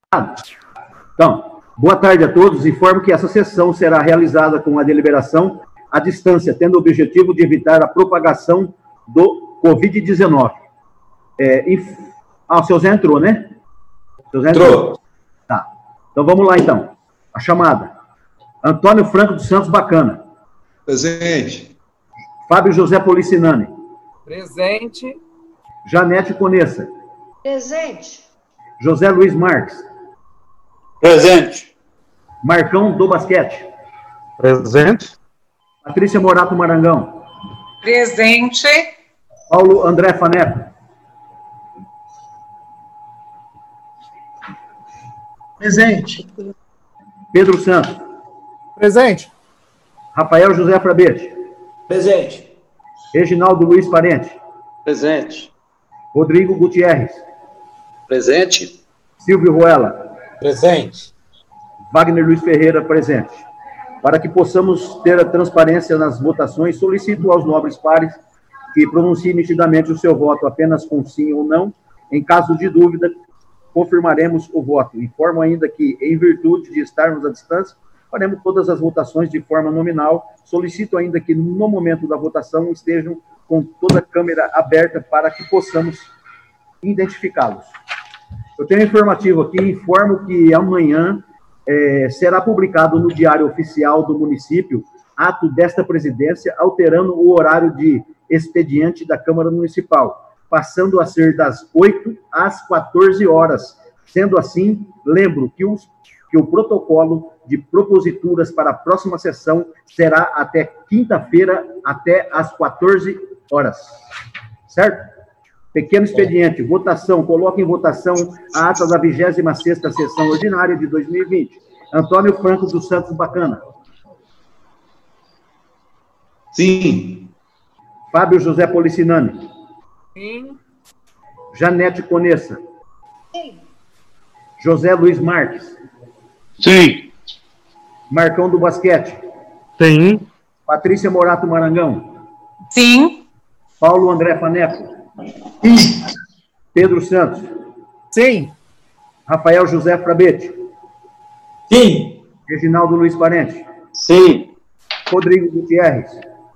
Então, boa tarde a todos. Informo que essa sessão será realizada com a deliberação à distância, tendo o objetivo de evitar a propagação do Covid-19. O seu Zé entrou, né? O seu Zé entrou. Tá. Então, vamos lá, então. A chamada. Antônio Franco dos Santos Bacana. Presente. Fábio José Policinani. Presente. Janete Conessa. Presente. José Luiz Marques. Presente. Marcão do Basquete. Presente. Patrícia Morato Marangão. Presente. Paulo André Faneco. Presente. Pedro Santos. Presente. Rafael José Frabete. Presente. Reginaldo Luiz Parente. Presente. Rodrigo Gutierrez. Presente. Silvio Ruela. Presente. Wagner Luiz Ferreira, presente. Para que possamos ter a transparência nas votações, solicito aos nobres pares que pronunciem nitidamente o seu voto apenas com sim ou não. Em caso de dúvida, confirmaremos o voto. Informo ainda que, em virtude de estarmos à distância, faremos todas as votações de forma nominal. Solicito ainda que, no momento da votação, estejam com toda a câmera aberta para que possamos identificá-los. Eu tenho um informativo aqui, informo que amanhã será publicado no Diário Oficial do Município ato desta presidência, alterando o horário de expediente da Câmara Municipal, passando a ser das 8 às 14 horas. Sendo assim, lembro que o protocolo de proposituras para a próxima sessão será até quinta-feira, até às 14 horas. Certo? Pequeno expediente, votação, coloque em votação a ata da 26ª sessão ordinária de 2020. Antônio Franco dos Santos Bacana. Sim. Fábio José Policinani. Sim. Janete Conessa. Sim. José Luiz Marques. Sim. Marcão do Basquete. Sim. Patrícia Morato Marangão. Sim. Paulo André Faneco. Sim. Pedro Santos. Sim. Rafael José Frabete. Sim. Reginaldo Luiz Parente. Sim. Rodrigo Gutierrez.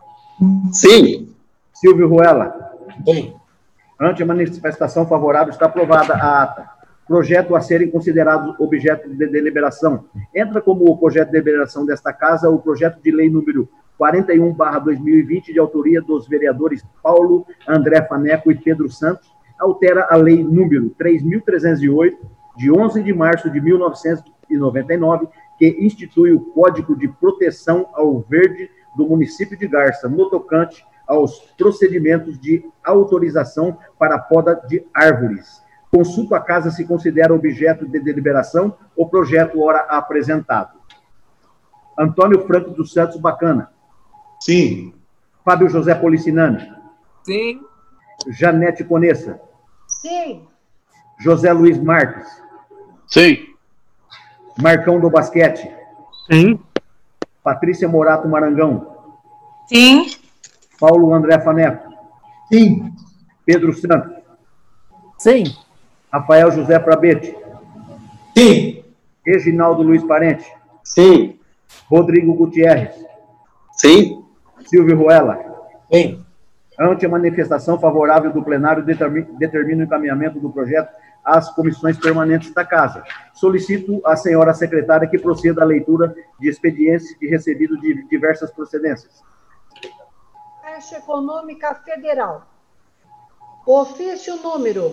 Sim. Silvio Ruela. Sim. Ante a manifestação favorável, está aprovada a ata. Projeto a serem considerados objeto de deliberação. Entra como projeto de deliberação desta Casa o projeto de lei número 41/2020, de autoria dos vereadores Paulo André Faneco e Pedro Santos, altera a lei número 3.308, de 11 de março de 1999, que institui o Código de Proteção ao Verde do município de Garça, no tocante aos procedimentos de autorização para a poda de árvores. Consulto a Casa se considera objeto de deliberação o projeto ora apresentado. Antônio Franco dos Santos Bacana. Sim. Fábio José Policinani. Sim. Janete Conessa. Sim. José Luiz Marques. Sim. Marcão do Basquete. Sim. Patrícia Morato Marangão. Sim. Paulo André Faneco. Sim. Pedro Santos. Sim. Rafael José Frabete. Sim. Reginaldo Luiz Parente. Sim. Rodrigo Gutierrez. Sim. Silvio Ruela. Sim. Ante a manifestação favorável do plenário, determina o encaminhamento do projeto às comissões permanentes da Casa. Solicito à senhora secretária que proceda à leitura de expedientes e recebido de diversas procedências. Caixa Econômica Federal. Ofício número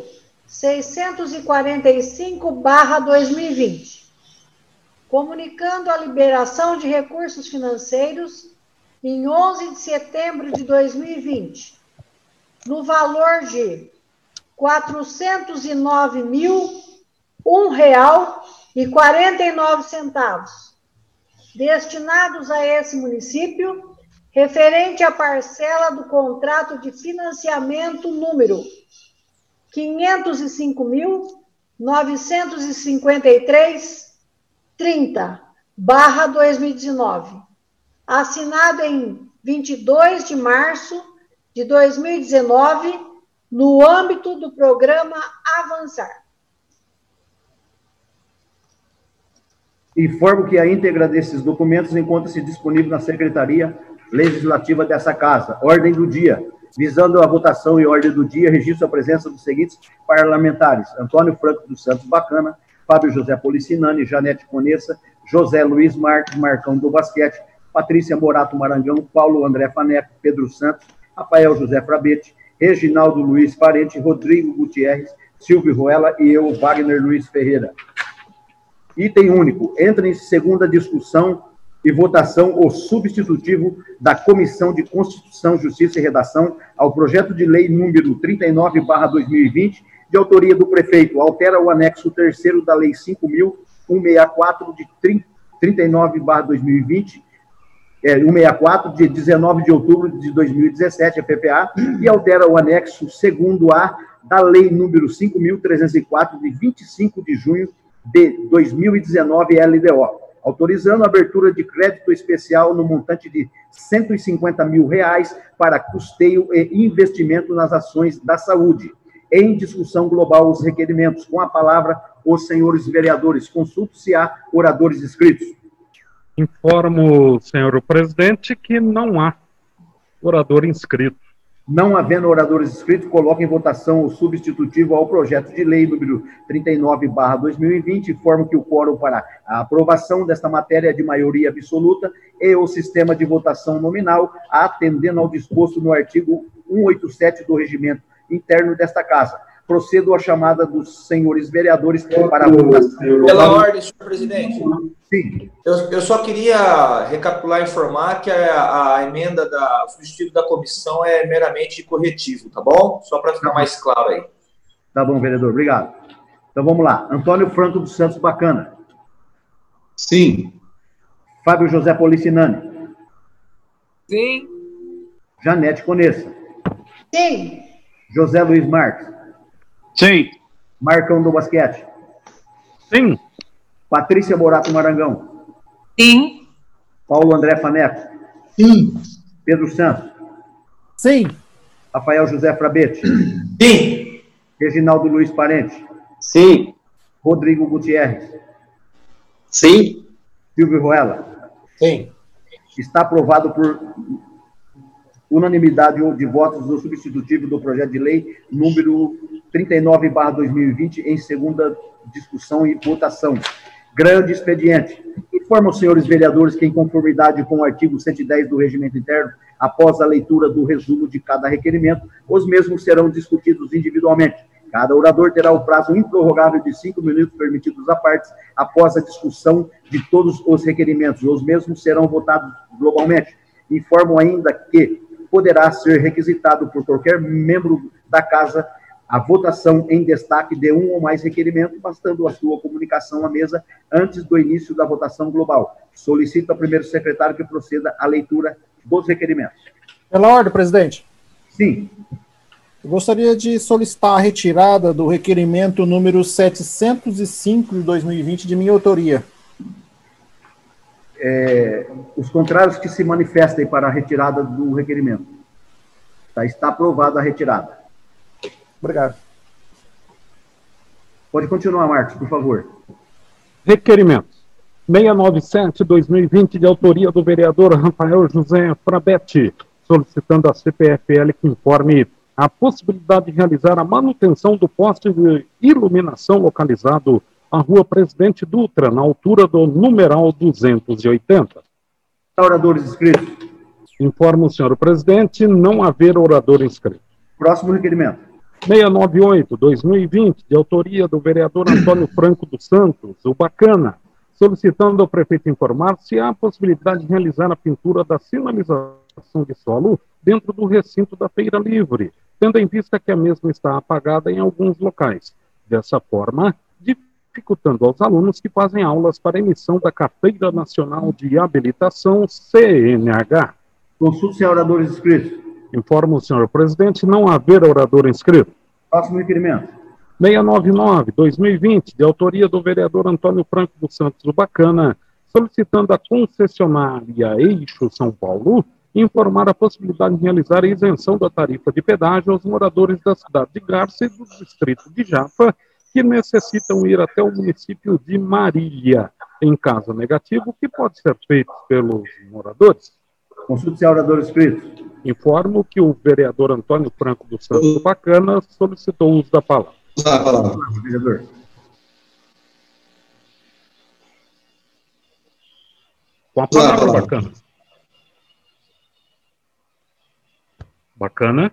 645/2020. Comunicando a liberação de recursos financeiros em 11 de setembro de 2020, no valor de R$ 409.001,49, destinados a esse município, referente à parcela do contrato de financiamento número 505.953,30/2019, assinado em 22 de março de 2019, no âmbito do programa Avançar. Informo que a íntegra desses documentos encontra-se disponível na Secretaria Legislativa dessa Casa. Ordem do dia. Visando a votação e ordem do dia, registro a presença dos seguintes parlamentares: Antônio Franco dos Santos Bacana, Fábio José Policinani, Janete Conessa, José Luiz Marques, Marcão do Basquete, Patrícia Morato Marangão, Paulo André Faneco, Pedro Santos, Rafael José Frabete, Reginaldo Luiz Parente, Rodrigo Gutierrez, Silvio Ruela e eu, Wagner Luiz Ferreira. Item único. Entra em segunda discussão e votação o substitutivo da Comissão de Constituição, Justiça e Redação ao projeto de lei número 39/2020, de autoria do prefeito, altera o anexo 3º da Lei 5.164, de 39/2020, 164, de 19 de outubro de 2017, a PPA, e altera o anexo 2º-A da Lei número 5.304, de 25 de junho de 2019, LDO, autorizando a abertura de crédito especial no montante de R$ 150 mil para custeio e investimento nas ações da saúde. Em discussão global, os requerimentos. Com a palavra, os senhores vereadores. Consulte se há oradores inscritos. Informo, senhor presidente, que não há orador inscrito. Não havendo oradores inscritos, coloco em votação o substitutivo ao projeto de lei número 39/2020. Informo que o quórum para a aprovação desta matéria é de maioria absoluta e o sistema de votação nominal, atendendo ao disposto no artigo 187 do Regimento Interno desta Casa. Procedo à chamada dos senhores vereadores para a votação. Pela ordem, senhor presidente. Sim. Eu só queria recapitular e informar que a emenda o substitutivo da comissão é meramente corretivo, tá bom? Só para ficar mais claro aí. Tá bom, vereador. Obrigado. Então vamos lá. Antônio Franco dos Santos Bacana. Sim. Fábio José Policinani. Sim. Janete Conessa. Sim. José Luiz Marques. Sim. Marcão do Basquete. Sim. Patrícia Morato Marangão. Sim. Paulo André Faneco. Sim. Pedro Santos. Sim. Rafael José Frabete. Sim. Reginaldo Luiz Parente. Sim. Rodrigo Gutierrez. Sim. Silvio Ruela. Sim. Está aprovado por unanimidade de votos do substitutivo do projeto de lei número 39/2020 em segunda discussão e votação. Grande expediente. Informa os senhores vereadores que, em conformidade com o artigo 110 do Regimento Interno, após a leitura do resumo de cada requerimento, os mesmos serão discutidos individualmente. Cada orador terá o prazo improrrogável de 5 minutos permitidos à parte após a discussão de todos os requerimentos. Os mesmos serão votados globalmente. Informo ainda que poderá ser requisitado por qualquer membro da Casa a votação em destaque de um ou mais requerimentos, bastando a sua comunicação à mesa antes do início da votação global. Solicito ao primeiro secretário que proceda à leitura dos requerimentos. Pela ordem, presidente. Sim. Eu gostaria de solicitar a retirada do requerimento número 705 de 2020 de minha autoria. Os contrários que se manifestem para a retirada do requerimento. Está aprovada a retirada. Obrigado. Pode continuar, Marcos, por favor. Requerimentos. 697/2020, de autoria do vereador Rafael José Frabete, solicitando à CPFL que informe a possibilidade de realizar a manutenção do poste de iluminação localizado na Rua Presidente Dutra, na altura do numeral 280. Oradores inscritos. Informo o senhor presidente não haver orador inscrito. Próximo requerimento. 698/2020, de autoria do vereador Antônio Franco dos Santos, o Bacana, solicitando ao prefeito informar se há a possibilidade de realizar a pintura da sinalização de solo dentro do recinto da Feira Livre, tendo em vista que a mesma está apagada em alguns locais. Dessa forma, dificultando aos alunos que fazem aulas para emissão da Carteira Nacional de Habilitação, CNH. Consulte os oradores inscritos. Informo o senhor presidente não haver orador inscrito. Próximo requerimento. 699/2020, de autoria do vereador Antônio Franco dos Santos, o Bacana, solicitando à concessionária Eixo São Paulo informar a possibilidade de realizar a isenção da tarifa de pedágio aos moradores da cidade de Garça e do distrito de Japa, que necessitam ir até o município de Marília. Em caso negativo, o que pode ser feito pelos moradores? Consulte-se a orador inscrito. Informo que o vereador Antônio Franco dos Santos Bacana solicitou o uso da palavra. A palavra. Vereador. Com a palavra, Bacana. Bacana.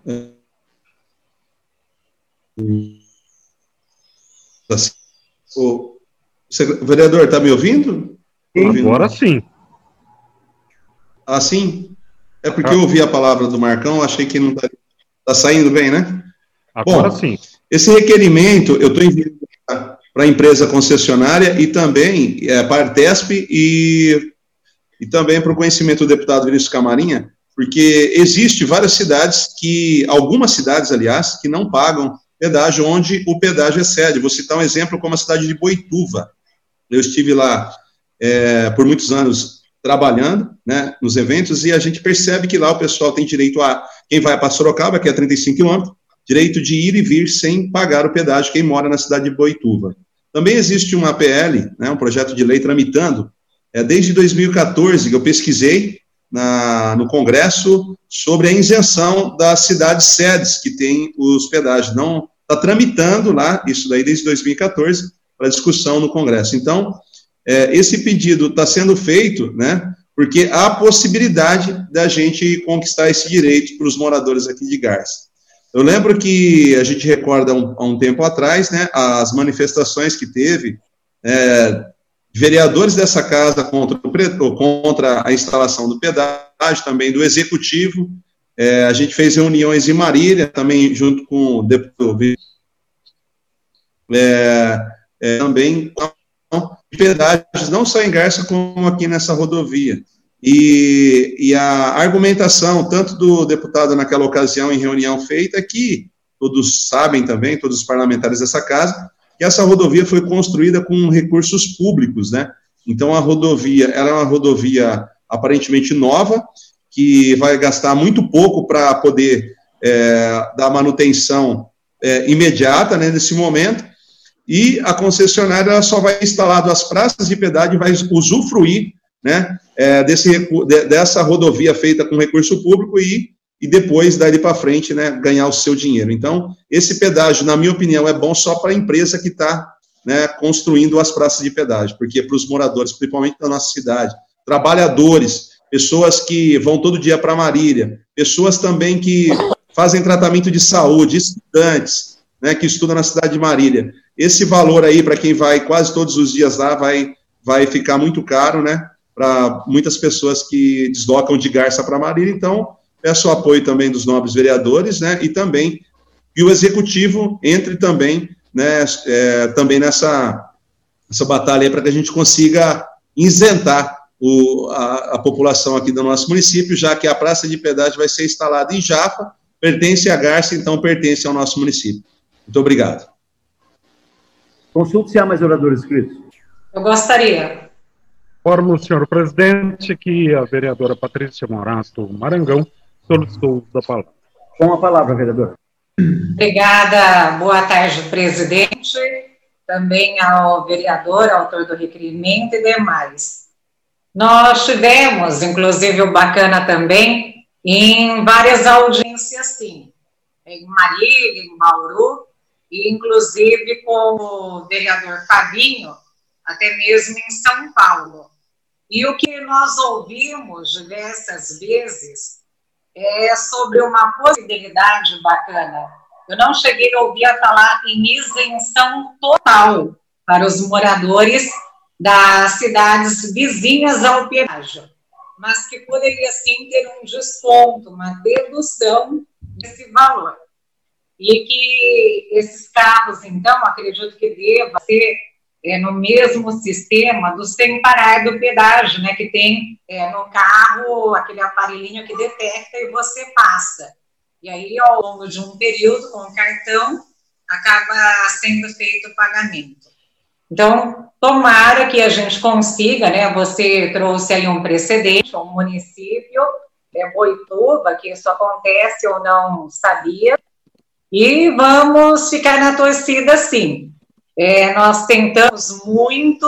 O vereador, está me ouvindo? Agora sim. Ah, sim? É porque eu ouvi a palavra do Marcão, achei que não está saindo bem, né? Agora Bom, sim. Esse requerimento eu estou enviando para a empresa concessionária e também para a Artesp e também para o conhecimento do deputado Vinícius Camarinha, porque existe várias cidades algumas cidades, aliás, que não pagam pedágio onde o pedágio excede. Vou citar um exemplo como a cidade de Boituva. Eu estive lá por muitos anos trabalhando, né, nos eventos, e a gente percebe que lá o pessoal tem direito quem vai para Sorocaba, que é 35 quilômetros, direito de ir e vir sem pagar o pedágio, quem mora na cidade de Boituva. Também existe uma PL, né, um projeto de lei tramitando, desde 2014, que eu pesquisei no Congresso sobre a isenção das cidades sedes que têm os pedágios. Não está tramitando lá, isso daí desde 2014, para discussão no Congresso. Então, esse pedido está sendo feito, né, porque há a possibilidade da gente conquistar esse direito para os moradores aqui de Garça. Eu lembro que a gente recorda há um tempo atrás, né, as manifestações que teve vereadores dessa casa contra a instalação do pedágio, também do Executivo. A gente fez reuniões em Marília, também junto com o deputado, também pedágios, não só em Garça, como aqui nessa rodovia. E a argumentação, tanto do deputado naquela ocasião, em reunião feita, que todos sabem também, todos os parlamentares dessa casa, que essa rodovia foi construída com recursos públicos, né? Então, a rodovia, ela é uma rodovia aparentemente nova, que vai gastar muito pouco para poder dar manutenção imediata, né, nesse momento, e a concessionária ela só vai instalar as praças de pedágio e vai usufruir, né, dessa rodovia feita com recurso público e depois, dali para frente, né, ganhar o seu dinheiro. Então, esse pedágio, na minha opinião, é bom só para a empresa que está, né, construindo as praças de pedágio, porque para os moradores, principalmente da nossa cidade, trabalhadores, pessoas que vão todo dia para Marília, pessoas também que fazem tratamento de saúde, estudantes, né, que estudam na cidade de Marília. Esse valor aí, para quem vai quase todos os dias lá, vai ficar muito caro, né, para muitas pessoas que deslocam de Garça para Marília. Então, peço o apoio também dos nobres vereadores, né, e também que o Executivo entre também, né, também nessa batalha para que a gente consiga isentar a população aqui do nosso município, já que a praça de pedágio vai ser instalada em Jaffa, pertence a Garça, então pertence ao nosso município. Muito obrigado. Consulte se há mais oradores inscritos. Eu gostaria. Informo, senhor presidente, que a vereadora Patrícia Morato Marangão solicitou o uso da palavra. Com a palavra, vereadora. Obrigada, boa tarde, presidente, também ao vereador, autor do requerimento e demais. Nós tivemos, inclusive o Bacana também, em várias audiências, sim, em Marília, em Bauru, e inclusive com o vereador Fabinho, até mesmo em São Paulo. E o que nós ouvimos diversas vezes é sobre uma possibilidade bacana. Eu não cheguei a ouvir falar em isenção total para os moradores das cidades vizinhas ao pedágio, mas que poderia sim ter um desconto, uma dedução desse valor. E que esses carros, então, acredito que deva ser no mesmo sistema do sem parar do pedágio, né, que tem no carro aquele aparelhinho que detecta e você passa. E aí, ao longo de um período, com o cartão, acaba sendo feito o pagamento. Então, tomara que a gente consiga, né, você trouxe aí um precedente, um município, Boituva, que isso acontece, eu não sabia, e vamos ficar na torcida, sim. Nós tentamos muito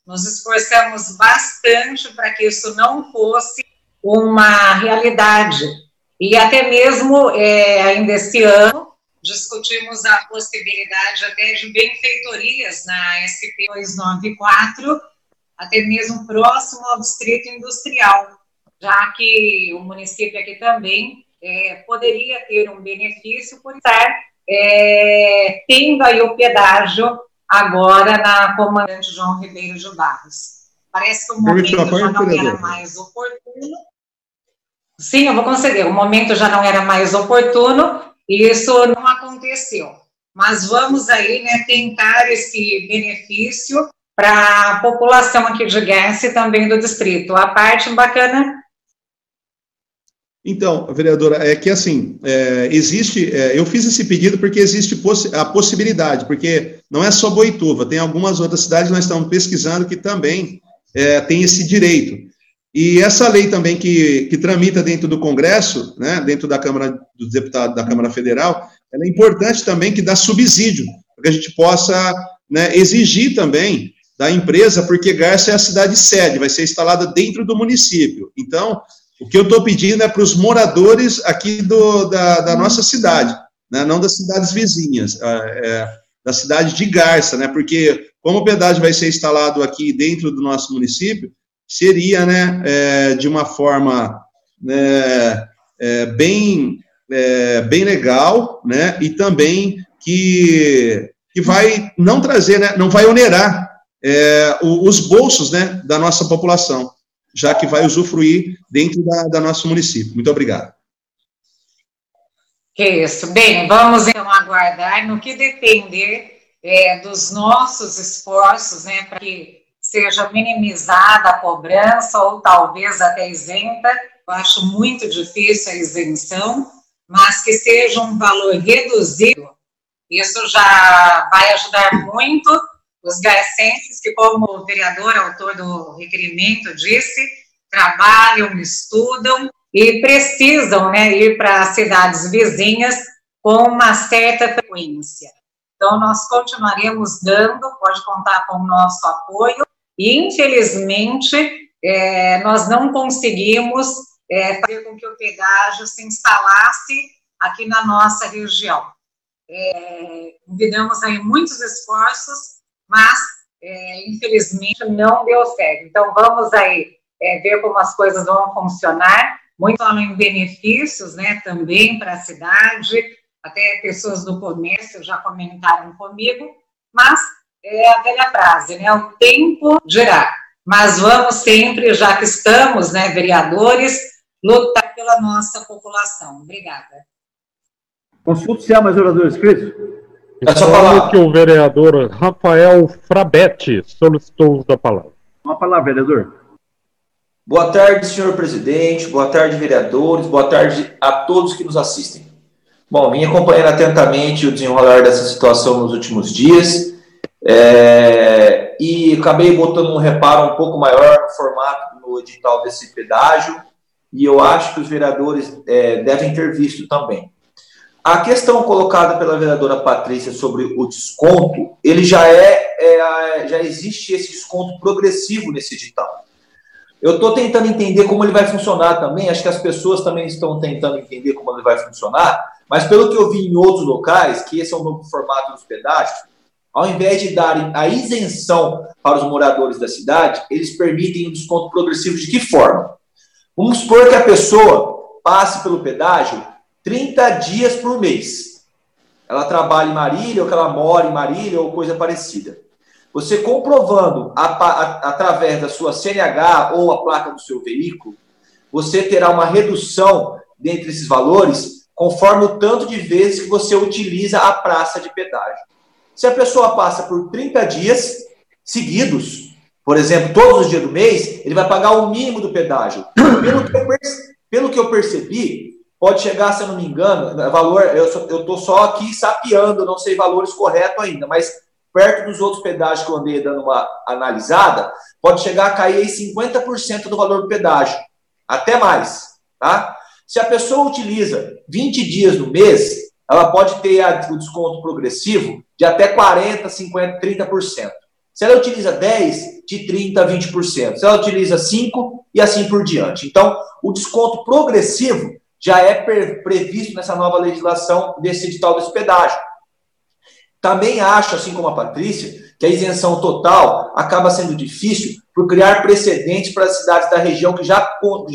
nos esforçamos bastante para que isso não fosse uma realidade. E até mesmo, ainda esse ano, discutimos a possibilidade até de benfeitorias na SP 294, até mesmo próximo ao distrito industrial, já que o município aqui também poderia ter um benefício por estar tendo aí o pedágio agora na Comandante João Ribeiro de Barros. Parece que o momento já não era mais oportuno. Sim, eu vou conceder. O momento já não era mais oportuno e isso não aconteceu. Mas vamos aí, né, tentar esse benefício para a população aqui de Garça e também do distrito. A parte bacana. Então, vereadora, é que assim, existe, eu fiz esse pedido porque existe a possibilidade, porque não é só Boituva, tem algumas outras cidades que nós estamos pesquisando que também tem esse direito. E essa lei também que tramita dentro do Congresso, né, dentro da Câmara dos Deputados da Câmara Federal, ela é importante também que dá subsídio, para que a gente possa, né, exigir também da empresa, porque Garça é a cidade sede, vai ser instalada dentro do município. Então, o que eu estou pedindo é para os moradores aqui da nossa cidade, né, não das cidades vizinhas, da cidade de Garça, né, porque como o pedágio vai ser instalado aqui dentro do nosso município, seria, né, de uma forma, né, bem legal, né, e também que vai não trazer, né, não vai onerar os bolsos, né, da nossa população, já que vai usufruir dentro da nosso município. Muito obrigado. Que isso. Bem, vamos então aguardar no que depender dos nossos esforços, né, para que seja minimizada a cobrança ou talvez até isenta. Eu acho muito difícil a isenção, mas que seja um valor reduzido. Isso já vai ajudar muito os garcenses que, como o vereador, autor do requerimento, disse, trabalham, estudam e precisam, né, ir para cidades vizinhas com uma certa frequência. Então, nós continuaremos dando, pode contar com o nosso apoio, e, infelizmente, nós não conseguimos fazer com que o pedágio se instalasse aqui na nossa região. Envidamos aí muitos esforços, mas, infelizmente, não deu certo. Então, vamos aí ver como as coisas vão funcionar. Muito falam em benefícios, né, também para a cidade, até pessoas do comércio já comentaram comigo, mas é a velha frase, né, o tempo dirá. Mas vamos sempre, já que estamos, né, vereadores, lutar pela nossa população. Obrigada. Consulto se há mais oradores inscritos. Falando que o vereador Rafael Frabetti solicitou o uso da palavra. Uma palavra, vereador. Boa tarde, senhor presidente, boa tarde, vereadores, boa tarde a todos que nos assistem. Bom, vim acompanhando atentamente o desenrolar dessa situação nos últimos dias e acabei botando um reparo um pouco maior no formato no edital desse pedágio e eu acho que os vereadores devem ter visto também. A questão colocada pela vereadora Patrícia sobre o desconto, ele já existe esse desconto progressivo nesse edital. Eu estou tentando entender como ele vai funcionar também, acho que as pessoas também estão tentando entender como ele vai funcionar, mas pelo que eu vi em outros locais, que esse é o novo formato dos pedágios, ao invés de darem a isenção para os moradores da cidade, eles permitem o desconto progressivo de que forma? Vamos supor que a pessoa passe pelo pedágio 30 dias por mês. Ela trabalha em Marília, ou que ela mora em Marília, ou coisa parecida. Você comprovando através da sua CNH ou a placa do seu veículo, você terá uma redução dentre esses valores conforme o tanto de vezes que você utiliza a praça de pedágio. Se a pessoa passa por 30 dias seguidos, por exemplo, todos os dias do mês, ele vai pagar o mínimo do pedágio. Pelo que eu percebi, pode chegar, se eu não me engano, valor, eu estou só aqui sapeando, não sei valores corretos ainda, mas perto dos outros pedágios que eu andei dando uma analisada, pode chegar a cair aí 50% do valor do pedágio, até mais, tá? Se a pessoa utiliza 20 dias no mês, ela pode ter o desconto progressivo de até 40%, 50%, 30%. Se ela utiliza 10%, de 30% a 20%. Se ela utiliza 5% e assim por diante. Então, o desconto progressivo já é previsto nessa nova legislação desse edital desse pedágio. Também acho, assim como a Patrícia, que a isenção total acaba sendo difícil por criar precedentes para as cidades da região que já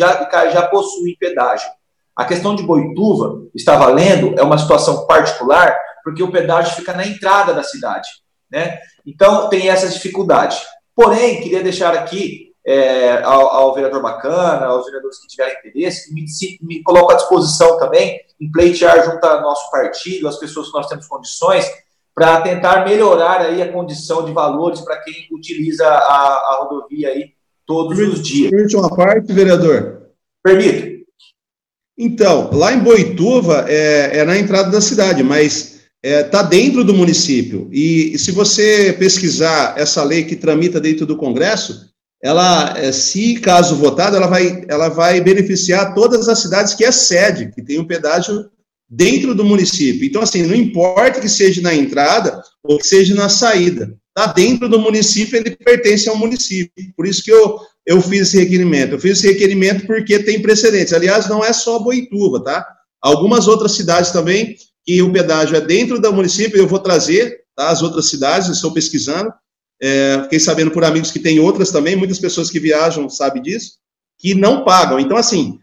possuem pedágio. A questão de Boituva, está valendo, é uma situação particular, porque o pedágio fica na entrada da cidade, né? Então, tem essa dificuldade. Porém, queria deixar aqui ao vereador Bacana, aos vereadores que tiverem interesse, me coloco à disposição também em pleitear junto ao nosso partido, as pessoas que nós temos condições, para tentar melhorar aí a condição de valores para quem utiliza a rodovia aí todos os dias. Permite uma parte, vereador? Permito. Então, lá em Boituva é na entrada da cidade, mas está dentro do município. E se você pesquisar essa lei que tramita dentro do Congresso, ela, se caso votada, ela vai beneficiar todas as cidades que é sede, que tem um pedágio dentro do município. Então, assim, não importa que seja na entrada ou que seja na saída, está dentro do município, ele pertence ao município. Por isso que eu fiz esse requerimento. Eu fiz esse requerimento porque tem precedentes. Aliás, não é só Boituva, tá? Algumas outras cidades também, que o pedágio é dentro do município, eu vou trazer, tá? As outras cidades, eu estou pesquisando. Fiquei sabendo por amigos que tem outras também, muitas pessoas que viajam sabem disso, que não pagam. Então, assim,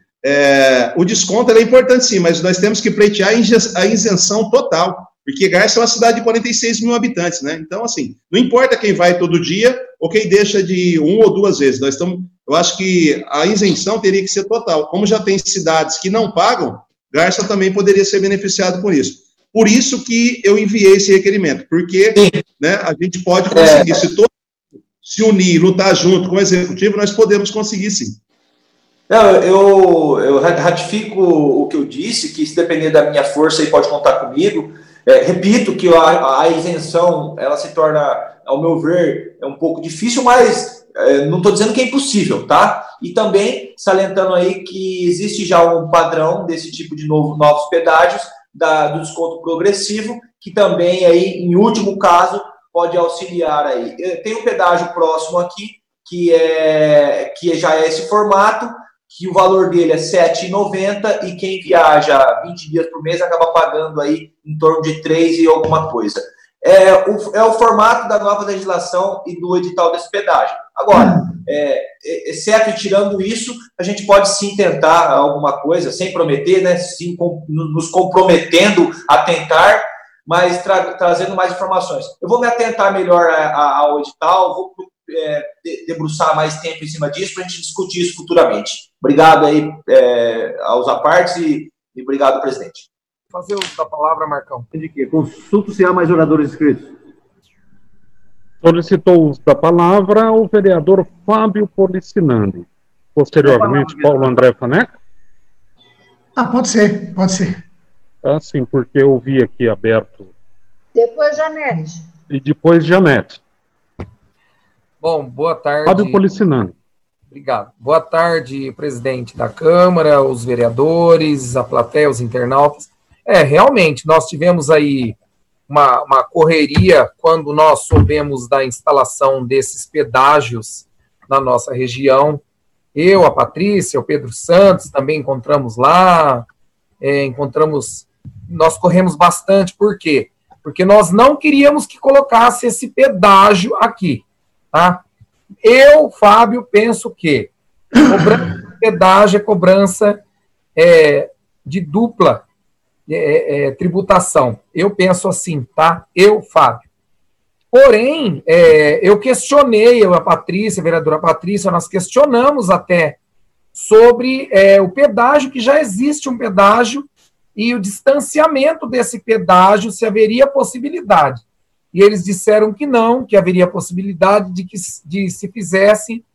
o desconto é importante sim, mas nós temos que pleitear a isenção total, porque Garça é uma cidade de 46 mil habitantes, né? Então, assim, não importa quem vai todo dia ou quem deixa de 1 ou 2 vezes. Eu acho que a isenção teria que ser total. Como já tem cidades que não pagam, Garça também poderia ser beneficiado por isso. Por isso que eu enviei esse requerimento, porque né, a gente pode conseguir, se todos se unir, lutar junto com o executivo, nós podemos conseguir sim. Eu ratifico o que eu disse, que se depender da minha força, aí pode contar comigo. Repito que a isenção, ela se torna, ao meu ver, um pouco difícil, mas não estou dizendo que é impossível, tá? E também salientando aí que existe já um padrão desse tipo de novos pedágios, do desconto progressivo, que também aí, em último caso, pode auxiliar aí. Tem um pedágio próximo aqui, que já é esse formato, que o valor dele é R$ 7,90 e quem viaja 20 dias por mês acaba pagando aí em torno de 3 e alguma coisa. É o formato da nova legislação e do edital desse pedágio. Agora, exceto e tirando isso, a gente pode sim tentar alguma coisa, sem prometer, né, sim, nos comprometendo a tentar, mas trazendo mais informações. Eu vou me atentar melhor ao edital, vou debruçar mais tempo em cima disso para a gente discutir isso futuramente. Obrigado aí aos apartes e obrigado, presidente. Fazer uso da palavra, Marcão. Consulto se há mais oradores inscritos. Solicitou o uso da palavra o vereador Fábio Policinandi. Posteriormente, Paulo André Faneca. Pode ser, pode ser. Sim, porque eu vi aqui aberto. Depois, Janete. E depois, Janete. Bom, boa tarde. Fábio Policinandi. Obrigado. Boa tarde, presidente da Câmara, os vereadores, a plateia, os internautas. Realmente, nós tivemos aí uma correria quando nós soubemos da instalação desses pedágios na nossa região. Eu, a Patrícia, o Pedro Santos também encontramos lá, nós corremos bastante. Por quê? Porque nós não queríamos que colocasse esse pedágio aqui, tá? Eu, Fábio, penso que cobrança de pedágio é cobrança de dupla tributação. Eu penso assim, tá? Eu, Fábio. Porém, eu questionei, a Patrícia, a vereadora Patrícia, nós questionamos até sobre o pedágio, que já existe um pedágio, e o distanciamento desse pedágio, se haveria possibilidade. E eles disseram que não, que haveria possibilidade de se fizesse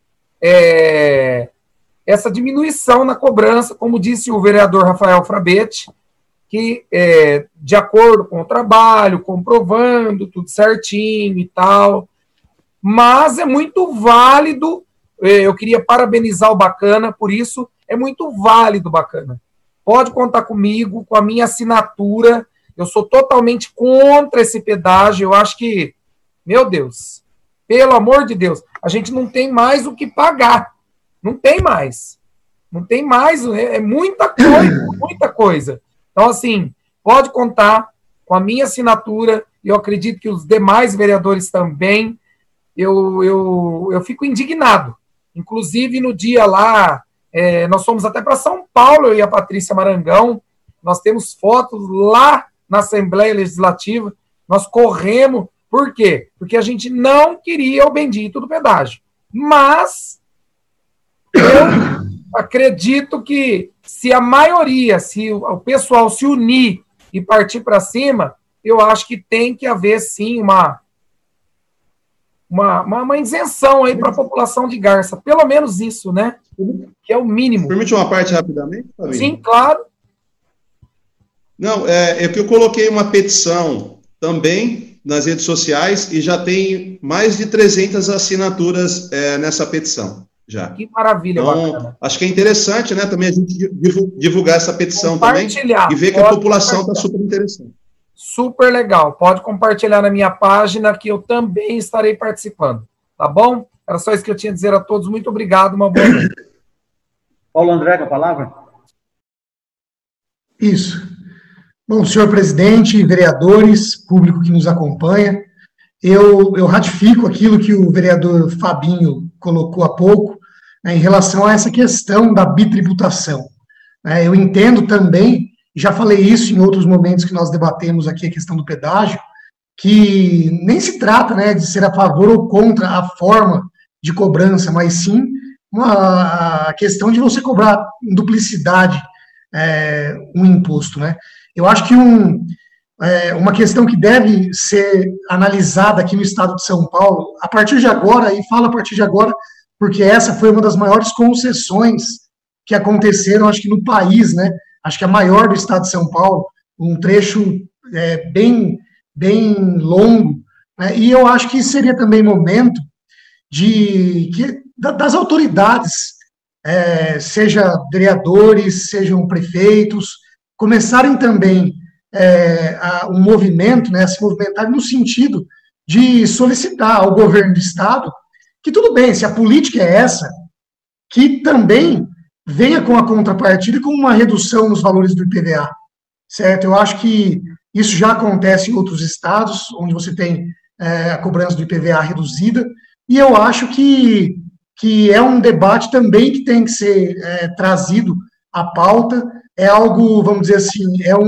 essa diminuição na cobrança, como disse o vereador Rafael Frabetti, que, de acordo com o trabalho, comprovando tudo certinho e tal, mas é muito válido, eu queria parabenizar o Bacana por isso, é muito válido, Bacana. Pode contar comigo, com a minha assinatura, eu sou totalmente contra esse pedágio, eu acho que, meu Deus, Pelo amor de Deus, a gente não tem mais o que pagar. Não tem mais. Não tem mais, é muita coisa, muita coisa. Então, assim, pode contar com a minha assinatura, e eu acredito que os demais vereadores também. Eu fico indignado. Inclusive, no dia lá, nós fomos até para São Paulo, eu e a Patrícia Marangão, nós temos fotos lá na Assembleia Legislativa, nós corremos. Por quê? Porque a gente não queria o bendito do pedágio. Mas eu acredito que se a maioria, se o pessoal se unir e partir para cima, eu acho que tem que haver, sim, uma isenção aí para a população de Garça. Pelo menos isso, né? Que é o mínimo. Permite uma parte rapidamente, Fabinho? Sim, claro. Não, é que eu coloquei uma petição também nas redes sociais e já tem mais de 300 assinaturas nessa petição. Já. Que maravilha, então, bacana. Acho que é interessante, né, também a gente divulgar essa petição também e ver que a população está super interessante. Super legal. Pode compartilhar na minha página que eu também estarei participando. Tá bom? Era só isso que eu tinha a dizer a todos. Muito obrigado. Uma boa noite. Paulo André, com a palavra. Isso. Bom, senhor presidente, vereadores, público que nos acompanha, eu ratifico aquilo que o vereador Fabinho colocou há pouco, né, em relação a essa questão da bitributação. Eu entendo também, já falei isso em outros momentos que nós debatemos aqui a questão do pedágio, que nem se trata, né, de ser a favor ou contra a forma de cobrança, mas sim a questão de você cobrar em duplicidade um imposto, né? Eu acho que uma questão que deve ser analisada aqui no estado de São Paulo, a partir de agora, e falo a partir de agora, porque essa foi uma das maiores concessões que aconteceram, acho que no país, né? Acho que a maior do estado de São Paulo, um trecho bem longo, né? E eu acho que seria também momento das autoridades, seja vereadores, sejam prefeitos, começarem também um movimento, né, se movimentar no sentido de solicitar ao governo do estado que tudo bem, se a política é essa, que também venha com a contrapartida e com uma redução nos valores do IPVA, certo? Eu acho que isso já acontece em outros estados, onde você tem a cobrança do IPVA reduzida, e eu acho que é um debate também que tem que ser trazido à pauta. É algo, vamos dizer assim,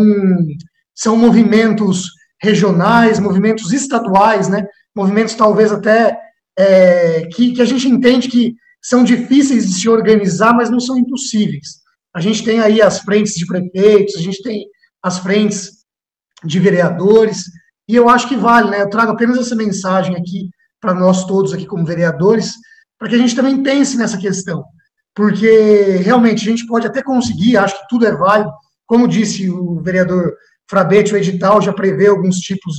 são movimentos regionais, movimentos estaduais, né? Movimentos talvez até que a gente entende que são difíceis de se organizar, mas não são impossíveis. A gente tem aí as frentes de prefeitos, a gente tem as frentes de vereadores, e eu acho que vale, né? Eu trago apenas essa mensagem aqui para nós todos aqui como vereadores, para que a gente também pense nessa questão. Porque, realmente, a gente pode até conseguir, acho que tudo é válido, como disse o vereador Frabetti, o edital já prevê alguns tipos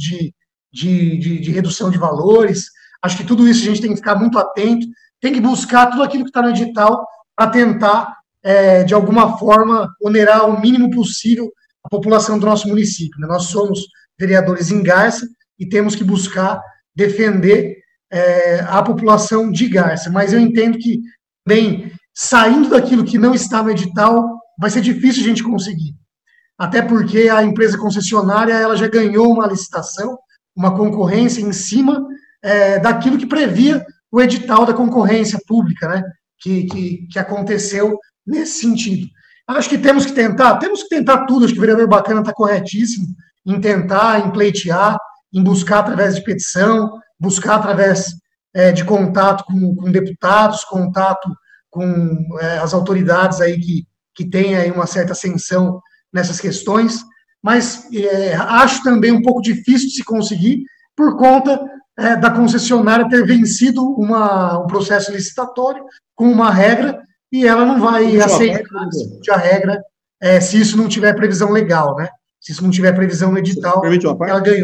de redução de valores, acho que tudo isso a gente tem que ficar muito atento, tem que buscar tudo aquilo que está no edital para tentar, de alguma forma, onerar o mínimo possível a população do nosso município, né? Nós somos vereadores em Garça e temos que buscar defender a população de Garça, mas eu entendo que, bem, saindo daquilo que não está no edital, vai ser difícil a gente conseguir. Até porque a empresa concessionária ela já ganhou uma licitação, uma concorrência em cima daquilo que previa o edital da concorrência pública, né? Que aconteceu nesse sentido. Acho que temos que tentar tudo, acho que o vereador Bacana está corretíssimo em tentar, em pleitear, em buscar através de petição, buscar através de contato com deputados, contato com as autoridades aí que têm aí uma certa ascensão nessas questões, mas acho também um pouco difícil de se conseguir por conta da concessionária ter vencido um processo licitatório com uma regra e ela não vai aceitar a regra se isso não tiver previsão legal, né? Se isso não tiver previsão no edital, ela ganhou.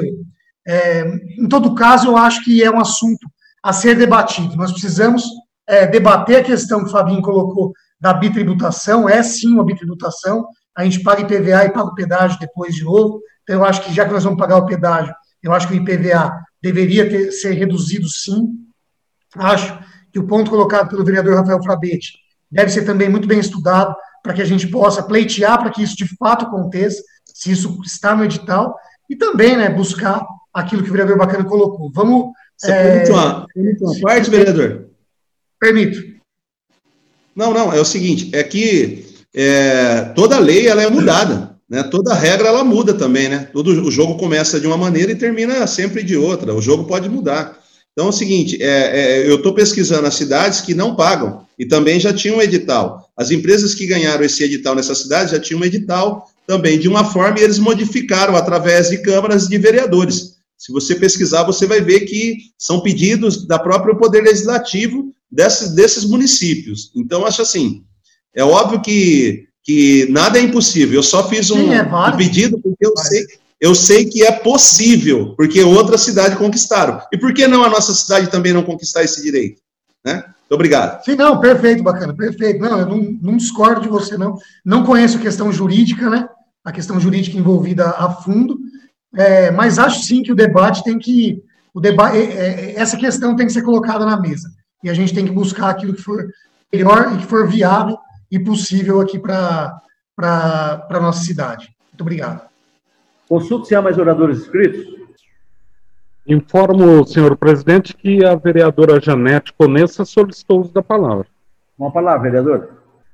Em todo caso, eu acho que é um assunto a ser debatido. Nós precisamos debater a questão que o Fabinho colocou da bitributação, sim uma bitributação, a gente paga IPVA e paga o pedágio depois de novo, então eu acho que já que nós vamos pagar o pedágio, eu acho que o IPVA deveria ser reduzido sim, Acho que o ponto colocado pelo vereador Rafael Frabetti deve ser também muito bem estudado para que a gente possa pleitear para que isso de fato aconteça, se isso está no edital, e também, né, buscar aquilo que o vereador Bacana colocou. Vamos... Você permite uma parte, vereador? Permito. Não, é o seguinte, é que toda lei ela é mudada, né? Toda regra ela muda também, né? O jogo começa de uma maneira e termina sempre de outra, o jogo pode mudar. Então é o seguinte, eu estou pesquisando as cidades que não pagam, e também já tinham um edital. As empresas que ganharam esse edital nessas cidades já tinham um edital também de uma forma, e eles modificaram através de câmaras de vereadores. Se você pesquisar, você vai ver que são pedidos da própria Poder Legislativo desses municípios. Então, acho assim, é óbvio que nada é impossível. Eu só fiz um pedido porque eu sei que é possível, porque outras cidades conquistaram. E por que não a nossa cidade também não conquistar esse direito? Né? Muito obrigado. Sim, não, perfeito, Bacana, perfeito. Não, eu não discordo de você, não. Não conheço a questão jurídica, né? A questão jurídica envolvida a fundo, mas acho sim que o debate tem que... essa questão tem que ser colocada na mesa. E a gente tem que buscar aquilo que for melhor e que for viável e possível aqui para a nossa cidade. Muito obrigado. Consulto se há mais oradores inscritos. Informo, senhor presidente, que a vereadora Janete Conessa solicitou o uso da palavra. Uma palavra, vereador.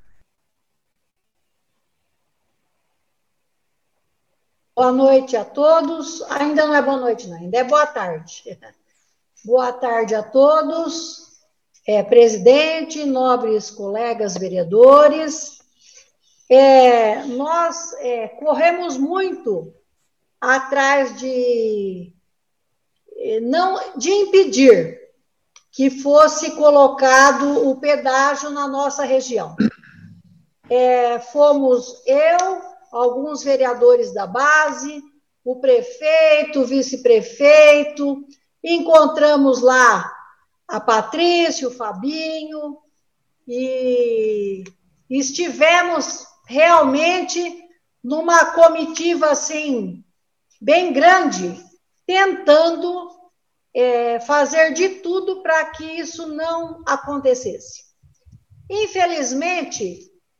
Boa noite a todos. Ainda não é boa noite, não. Ainda é boa tarde. Boa tarde a todos. Presidente, nobres colegas vereadores. Nós corremos muito atrás de impedir que fosse colocado o pedágio na nossa região. Fomos alguns vereadores da base, o prefeito, o vice-prefeito, encontramos lá a Patrícia, o Fabinho, e estivemos realmente numa comitiva, assim, bem grande, tentando fazer de tudo para que isso não acontecesse. Infelizmente,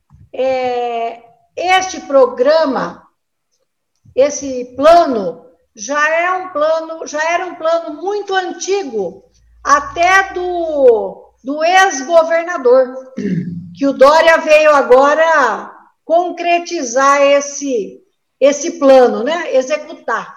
este programa, esse plano, já era um plano muito antigo, até do ex-governador, que o Dória veio agora concretizar esse plano, né? Executar.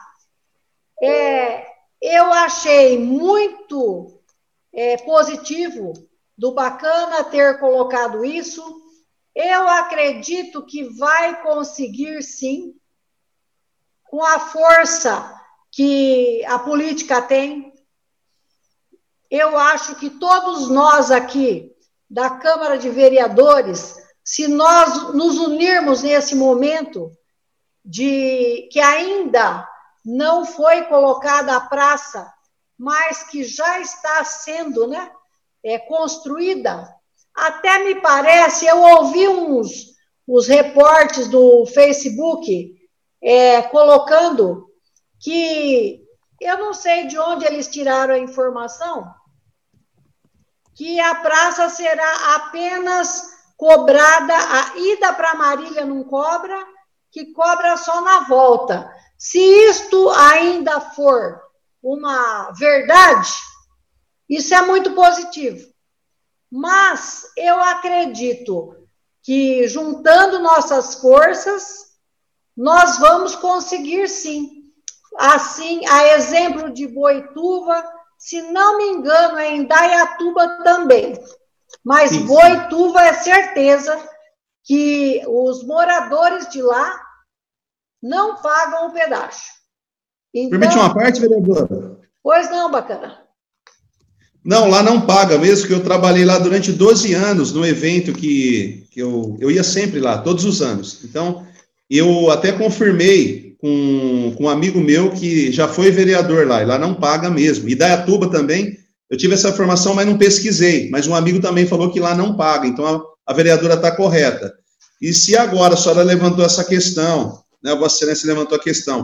Eu achei muito positivo do Bacana ter colocado isso. Eu acredito que vai conseguir, sim, com a força que a política tem. Eu acho que todos nós aqui, da Câmara de Vereadores, se nós nos unirmos nesse momento que ainda não foi colocada a praça, mas que já está sendo, né, construída, até me parece, eu ouvi os reportes do Facebook colocando que, eu não sei de onde eles tiraram a informação, que a praça será apenas cobrada, a ida para Marília não cobra, que cobra só na volta. Se isto ainda for uma verdade, isso é muito positivo. Mas eu acredito que, juntando nossas forças, nós vamos conseguir, sim. Assim, a exemplo de Boituva, se não me engano, é em Indaiatuba também. Mas sim, Boituva é certeza que os moradores de lá não pagam o pedágio. Então, permite uma parte, vereadora? Pois não, Bacana. Não, lá não paga mesmo, que eu trabalhei lá durante 12 anos, num evento que eu ia sempre lá, todos os anos. Então, eu até confirmei com um amigo meu que já foi vereador lá, e lá não paga mesmo. E Indaiatuba também, eu tive essa informação, mas não pesquisei. Mas um amigo também falou que lá não paga, então a vereadora está correta. E se agora a senhora levantou essa questão, né, Vossa Excelência levantou a questão,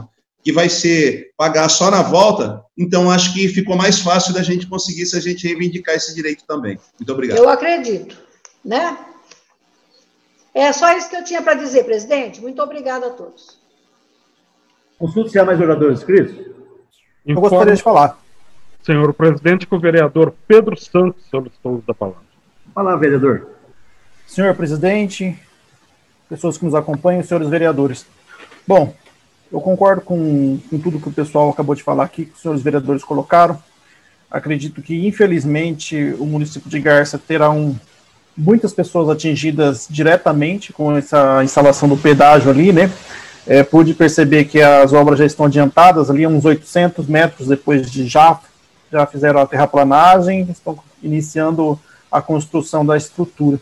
que vai ser pagar só na volta, então acho que ficou mais fácil da gente conseguir se a gente reivindicar esse direito também. Muito obrigado. Eu acredito, né? É só isso que eu tinha para dizer, presidente. Muito obrigada a todos. Consulte se há mais oradores inscritos. Eu gostaria de falar. Senhor presidente, que o vereador Pedro Santos solicitou o uso da palavra. Fala, vereador. Senhor presidente, pessoas que nos acompanham, senhores vereadores. Bom, eu concordo com tudo que o pessoal acabou de falar aqui, que os senhores vereadores colocaram. Acredito que, infelizmente, o município de Garça terá muitas pessoas atingidas diretamente com essa instalação do pedágio ali, né? Pude perceber que as obras já estão adiantadas, ali uns 800 metros depois de já fizeram a terraplanagem, estão iniciando a construção da estrutura.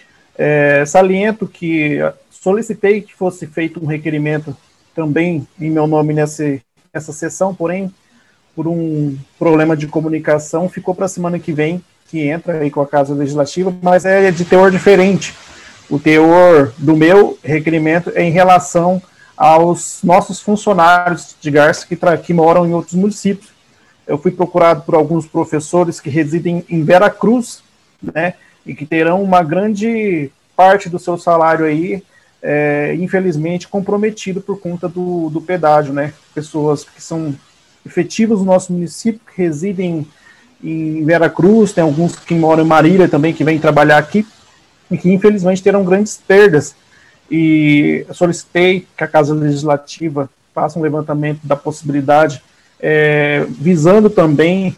Saliento que solicitei que fosse feito um requerimento também em meu nome nessa sessão, porém, por um problema de comunicação, ficou para a semana que vem, que entra aí com a Casa Legislativa, mas é de teor diferente. O teor do meu requerimento é em relação aos nossos funcionários de Garça que moram em outros municípios. Eu fui procurado por alguns professores que residem em Veracruz, né, e que terão uma grande parte do seu salário aí, infelizmente, comprometido por conta do pedágio, né? Pessoas que são efetivas no nosso município, que residem em Veracruz, tem alguns que moram em Marília também, que vêm trabalhar aqui, e que infelizmente terão grandes perdas. E eu solicitei que a Casa Legislativa faça um levantamento da possibilidade, visando também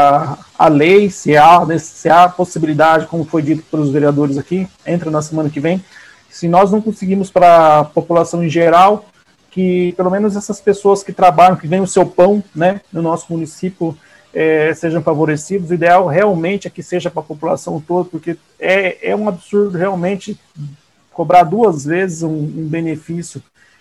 a lei, se há possibilidade, como foi dito pelos vereadores aqui, entra na semana que vem. Se nós não conseguimos para a população em geral, que pelo menos essas pessoas que trabalham, que ganham o seu pão, né, no nosso município, sejam favorecidos. O ideal realmente é que seja para a população toda, porque é um absurdo realmente cobrar duas vezes um benefício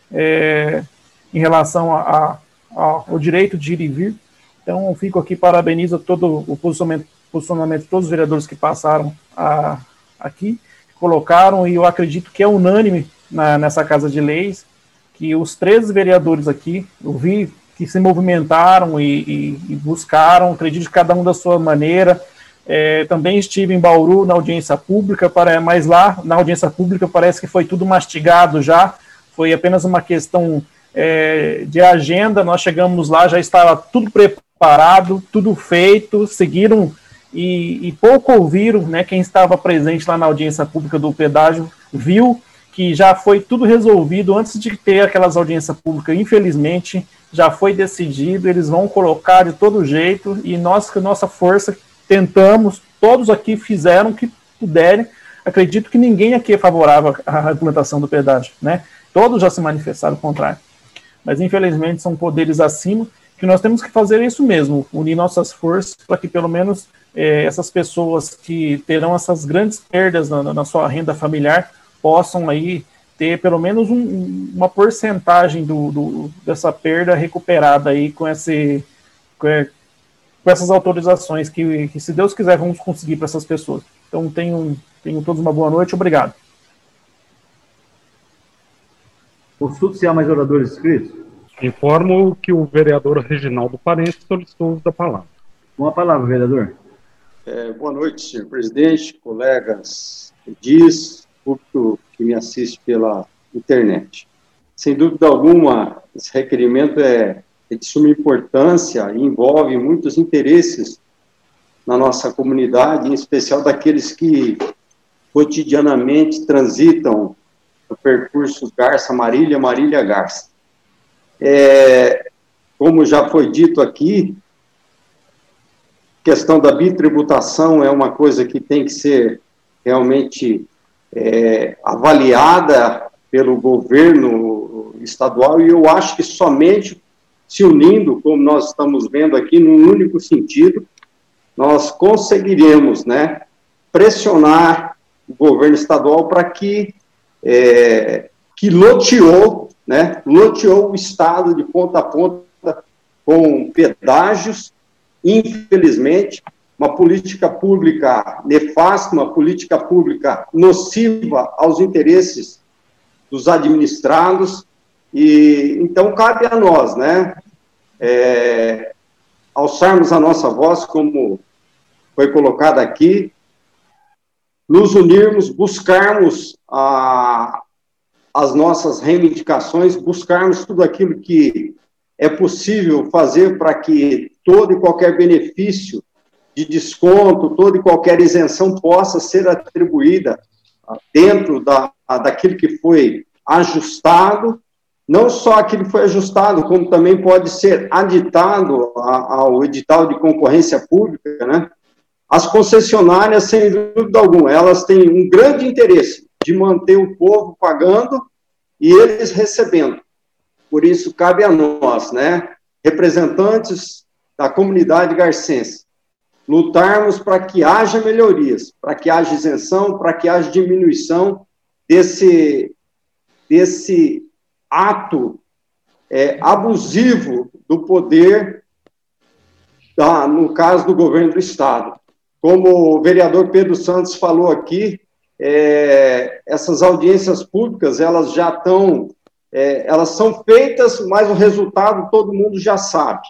em relação ao direito de ir e vir. Então, eu fico aqui, parabenizo todo o posicionamento de todos os vereadores que passaram aqui, colocaram, e eu acredito que é unânime nessa Casa de Leis, que os 13 vereadores aqui, eu vi que se movimentaram e buscaram, acredito que cada um da sua maneira. Também estive em Bauru na audiência pública, mas lá na audiência pública parece que foi tudo mastigado já, foi apenas uma questão de agenda. Nós chegamos lá, já estava tudo preparado, tudo feito, seguiram e pouco ouviram, né? Quem estava presente lá na audiência pública do pedágio viu que já foi tudo resolvido antes de ter aquelas audiências públicas. Infelizmente, já foi decidido, eles vão colocar de todo jeito, e nós, com nossa força, tentamos, todos aqui fizeram o que puderem. Acredito que ninguém aqui é favorável à implantação do pedágio, né? Todos já se manifestaram contrário. Mas, infelizmente, são poderes acima, que nós temos que fazer isso mesmo, unir nossas forças para que, pelo menos, essas pessoas que terão essas grandes perdas na sua renda familiar possam aí ter pelo menos uma porcentagem dessa perda recuperada aí com essas autorizações que, se Deus quiser, vamos conseguir para essas pessoas. Então, tenham todos uma boa noite. Obrigado. Consulte se há mais oradores inscritos. Informo que o vereador Reginaldo Parente solicitou o uso da palavra. Com a palavra, vereador. Boa noite, senhor presidente, colegas, público que me assiste pela internet. Sem dúvida alguma, esse requerimento é de suma importância e envolve muitos interesses na nossa comunidade, em especial daqueles que cotidianamente transitam o percurso Garça-Marília, Marília-Garça. Como já foi dito aqui, questão da bitributação é uma coisa que tem que ser realmente avaliada pelo governo estadual, e eu acho que somente se unindo, como nós estamos vendo aqui, num único sentido, nós conseguiremos, né, pressionar o governo estadual para que loteou o estado de ponta a ponta com pedágios. Infelizmente, uma política pública nefasta, uma política pública nociva aos interesses dos administrados, E então cabe a nós, né, alçarmos a nossa voz, como foi colocado aqui, nos unirmos, buscarmos as nossas reivindicações, buscarmos tudo aquilo que é possível fazer para que todo e qualquer benefício de desconto, toda e qualquer isenção possa ser atribuída dentro daquilo que foi ajustado, não só aquilo que foi ajustado, como também pode ser aditado ao edital de concorrência pública, né? As concessionárias, sem dúvida alguma, elas têm um grande interesse de manter o povo pagando e eles recebendo. Por isso, cabe a nós, né, representantes da comunidade garcense, lutarmos para que haja melhorias, para que haja isenção, para que haja diminuição desse ato abusivo do poder, no caso do governo do Estado. Como o vereador Pedro Santos falou aqui, essas audiências públicas, elas já estão, elas são feitas, mas o resultado todo mundo já sabe.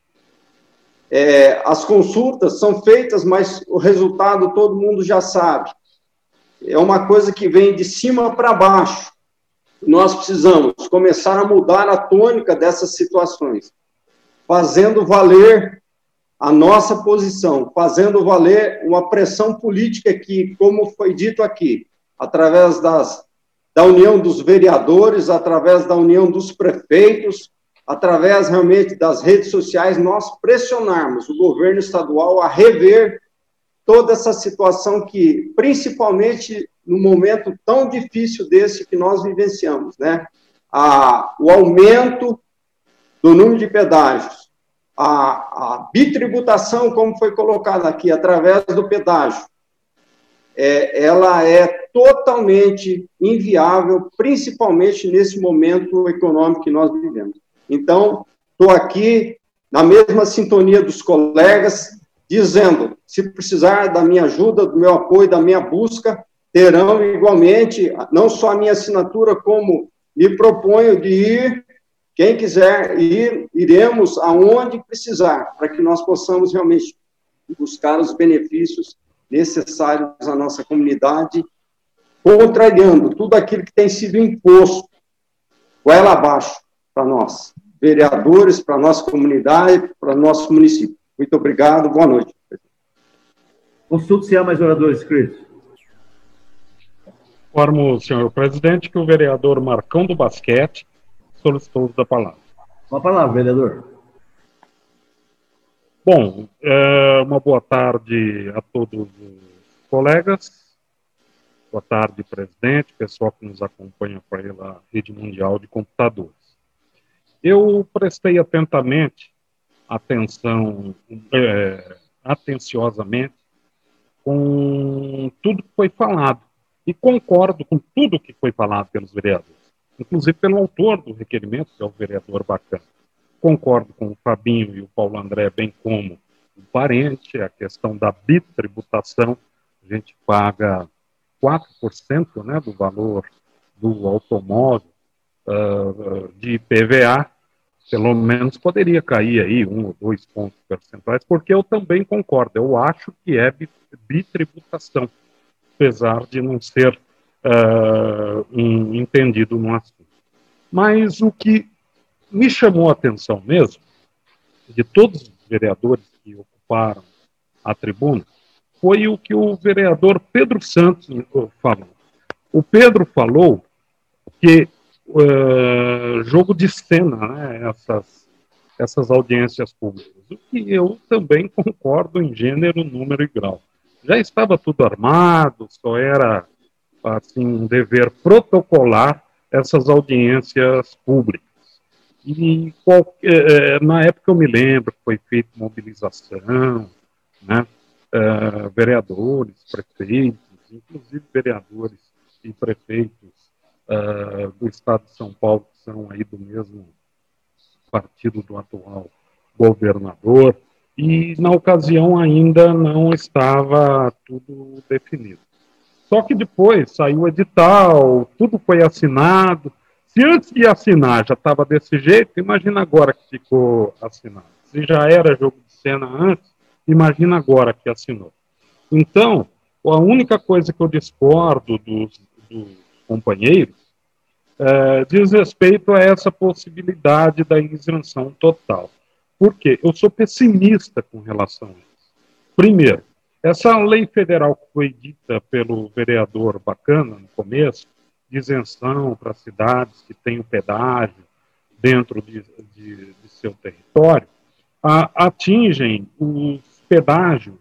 As consultas são feitas, mas o resultado todo mundo já sabe. É uma coisa que vem de cima para baixo. Nós precisamos começar a mudar a tônica dessas situações, fazendo valer a nossa posição, fazendo valer uma pressão política que, como foi dito aqui, através da união dos vereadores, através da união dos prefeitos, através realmente das redes sociais, nós pressionarmos o governo estadual a rever toda essa situação que, principalmente no momento tão difícil desse que nós vivenciamos, né? O aumento do número de pedágios, a bitributação, como foi colocado aqui, através do pedágio, ela é totalmente inviável, principalmente nesse momento econômico que nós vivemos. Então, estou aqui na mesma sintonia dos colegas, dizendo, se precisar da minha ajuda, do meu apoio, da minha busca, terão igualmente, não só a minha assinatura, como me proponho de ir, quem quiser ir, iremos aonde precisar, para que nós possamos realmente buscar os benefícios necessários à nossa comunidade, contrariando tudo aquilo que tem sido imposto, goela abaixo, para nós, vereadores, para a nossa comunidade, para o nosso município. Muito obrigado, boa noite. Consulte se há mais oradores inscritos. Informo, senhor presidente, que o vereador Marcão do Basquete solicitou uso da palavra. Com a palavra, vereador. Bom, uma boa tarde a todos os colegas. Boa tarde, presidente, pessoal que nos acompanha pela rede mundial de computadores. Eu prestei atenciosamente com tudo que foi falado e concordo com tudo que foi falado pelos vereadores, inclusive pelo autor do requerimento, que é o vereador Bacana. Concordo com o Fabinho e o Paulo André, bem como o parente, a questão da bitributação. A gente paga 4%, né, do valor do automóvel de IPVA, pelo menos poderia cair aí 1 ou 2 pontos percentuais, porque eu também concordo, eu acho que é bitributação, apesar de não ser entendido no assunto. Mas o que me chamou a atenção mesmo, de todos os vereadores que ocuparam a tribuna, foi o que o vereador Pedro Santos falou. O Pedro falou que jogo de cena, né, essas audiências públicas, o que eu também concordo em gênero, número e grau. Já estava tudo armado, só era assim, um dever protocolar essas audiências públicas. E na época eu me lembro que foi feita mobilização, né, vereadores, prefeitos, inclusive vereadores e prefeitos do estado de São Paulo, que são aí do mesmo partido do atual governador, e na ocasião ainda não estava tudo definido. Só que depois saiu o edital, tudo foi assinado, Se antes de assinar já estava desse jeito, imagina agora que ficou assinado. Se já era jogo de cena antes, imagina agora que assinou. Então, a única coisa que eu discordo dos companheiros diz respeito a essa possibilidade da isenção total. Por quê? Eu sou pessimista com relação a isso. Primeiro, essa lei federal que foi dita pelo vereador Bacana no começo, de isenção para cidades que têm o pedágio dentro de seu território, atingem os pedágios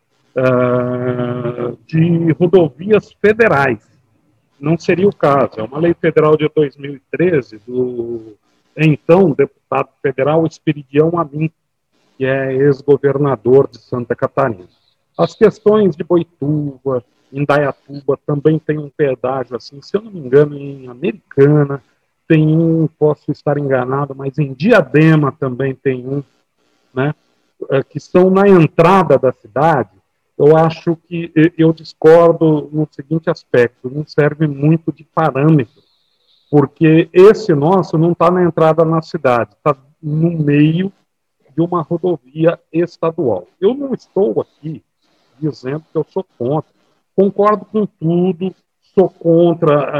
de rodovias federais. Não seria o caso. É uma lei federal de 2013 do então deputado federal Esperidião Amin, que é ex-governador de Santa Catarina. As questões de Boituva, Indaiatuba também tem um pedágio assim, se eu não me engano, em Americana tem um, posso estar enganado, mas em Diadema também tem um, né, que são na entrada da cidade. Eu acho que eu discordo no seguinte aspecto, não serve muito de parâmetro, porque esse nosso não está na entrada na cidade, está no meio de uma rodovia estadual. Eu não estou aqui dizendo que eu sou contra, concordo com tudo, sou contra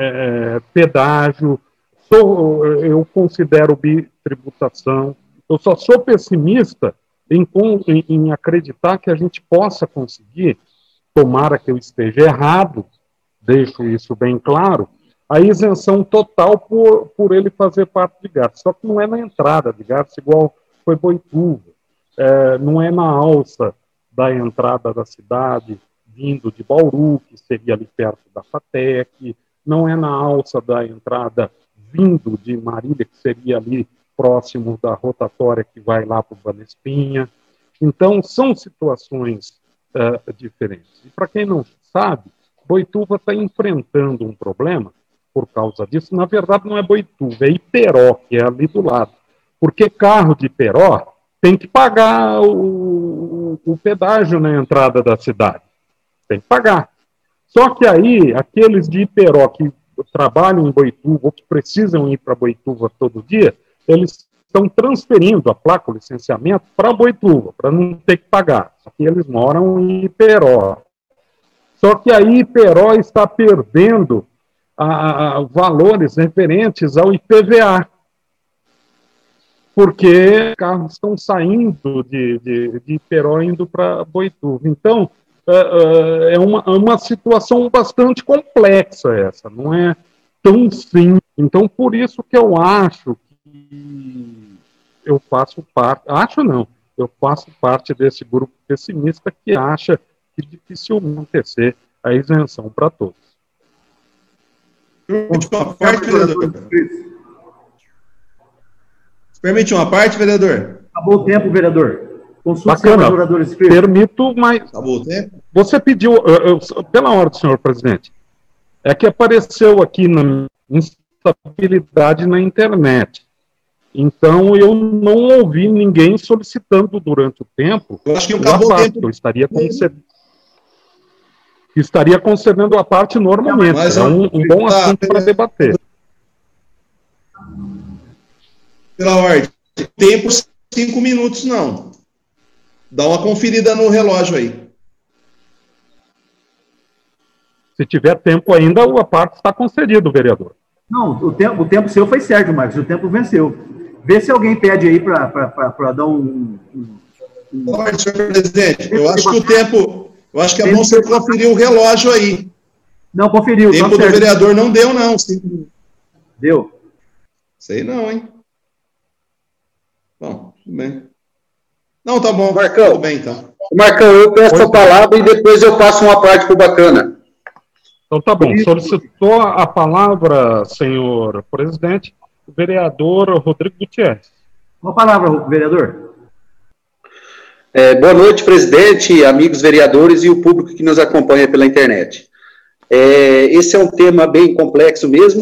pedágio, eu considero bitributação, eu só sou pessimista em acreditar que a gente possa conseguir, tomara que eu esteja errado, deixo isso bem claro, a isenção total por ele fazer parte de Garça. Só que não é na entrada de Garça, igual foi Boituva, não é na alça da entrada da cidade, vindo de Bauru, que seria ali perto da FATEC, não é na alça da entrada vindo de Marília, que seria ali próximo da rotatória que vai lá para o Banespinha. Então, são situações diferentes. E para quem não sabe, Boituva está enfrentando um problema por causa disso. Na verdade, não é Boituva, é Iperó, que é ali do lado. Porque carro de Iperó tem que pagar o pedágio na entrada da cidade. Tem que pagar. Só que aí, aqueles de Iperó que trabalham em Boituva ou que precisam ir para Boituva todo dia, eles estão transferindo a placa, o licenciamento, para Boituva, para não ter que pagar. Só que eles moram em Iperó. Só que aí Iperó está perdendo valores referentes ao IPVA, porque carros estão saindo de Iperó indo para Boituva. Então, é uma situação bastante complexa essa, não é tão simples. Então, por isso que eu acho que eu faço parte, eu faço parte desse grupo pessimista que acha que dificilmente acontecer a isenção para todos. Permite uma parte, vereador? Acabou o tempo, vereador. Bacana, permito, mas acabou o tempo? Você pediu, pela ordem, senhor presidente, é que apareceu aqui na instabilidade na internet. Então, eu não ouvi ninguém solicitando durante o tempo. Eu acho que acabou o tempo. Eu estaria concedendo a parte normalmente. Mas é um bom assunto para debater. Pela ordem. Tempo 5 minutos, não. Dá uma conferida no relógio aí. Se tiver tempo ainda, a parte está concedida, vereador. Não, o tempo seu foi certo, Marcos. O tempo venceu. Vê se alguém pede aí para dar Ordem, senhor presidente. Eu acho que o tempo... Eu acho que é bom você conferir o relógio aí. Não, conferiu. O tempo do vereador não deu, não. Deu. Sei não, hein? Bom, tudo bem. Não, tá bom. Marcão, tudo bem, então. Marcão, eu peço a palavra e depois eu passo uma parte para o Bacana. Então tá bom. Solicitou a palavra, senhor presidente, o vereador Rodrigo Gutierrez. Uma palavra, vereador. Boa noite, presidente, amigos vereadores e o público que nos acompanha pela internet. Esse é um tema bem complexo mesmo.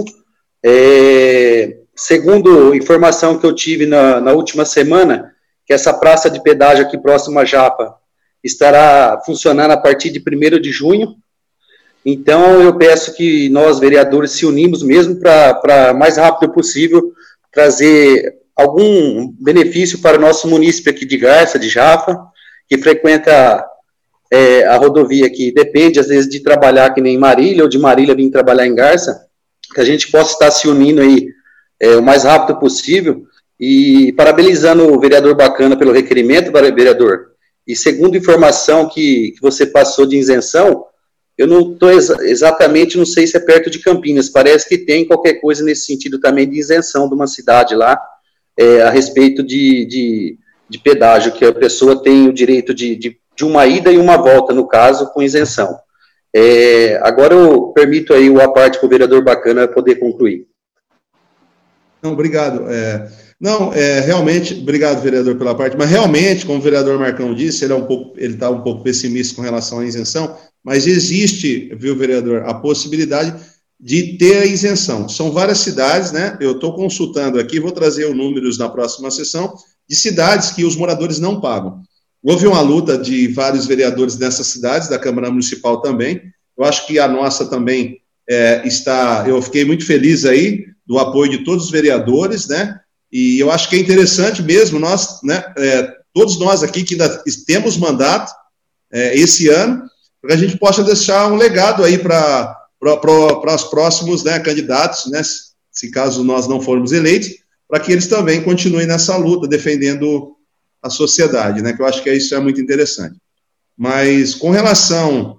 Segundo informação que eu tive na última semana, que essa praça de pedágio aqui próximo à Japa estará funcionando a partir de 1º de junho. Então, eu peço que nós, vereadores, se unimos mesmo para, mais rápido possível, trazer algum benefício para o nosso munícipe aqui de Garça, de Jafa, que frequenta a rodovia, que depende, às vezes, de trabalhar que nem em Marília, ou de Marília vir trabalhar em Garça, que a gente possa estar se unindo aí o mais rápido possível, e parabenizando o vereador Bacana pelo requerimento, vereador. E segundo informação que você passou de isenção, eu não estou exatamente, não sei se é perto de Campinas, parece que tem qualquer coisa nesse sentido também de isenção de uma cidade lá, a respeito de pedágio, que a pessoa tem o direito de uma ida e uma volta, no caso, com isenção. Agora eu permito aí a parte para o vereador Bacana poder concluir. Não, obrigado. Realmente, obrigado, vereador, pela parte, mas realmente, como o vereador Marcão disse, ele está um pouco pessimista com relação à isenção, mas existe, viu, vereador, a possibilidade de ter a isenção. São várias cidades, né? Eu estou consultando aqui, vou trazer os números na próxima sessão, de cidades que os moradores não pagam. Houve uma luta de vários vereadores dessas cidades, da Câmara Municipal também. Eu acho que a nossa também eu fiquei muito feliz aí do apoio de todos os vereadores, né? E eu acho que é interessante mesmo, nós, né, todos nós aqui que ainda temos mandato esse ano, para que a gente possa deixar um legado aí para os próximos, né, candidatos, né, se caso nós não formos eleitos, para que eles também continuem nessa luta, defendendo a sociedade, né, que eu acho que isso é muito interessante. Mas com relação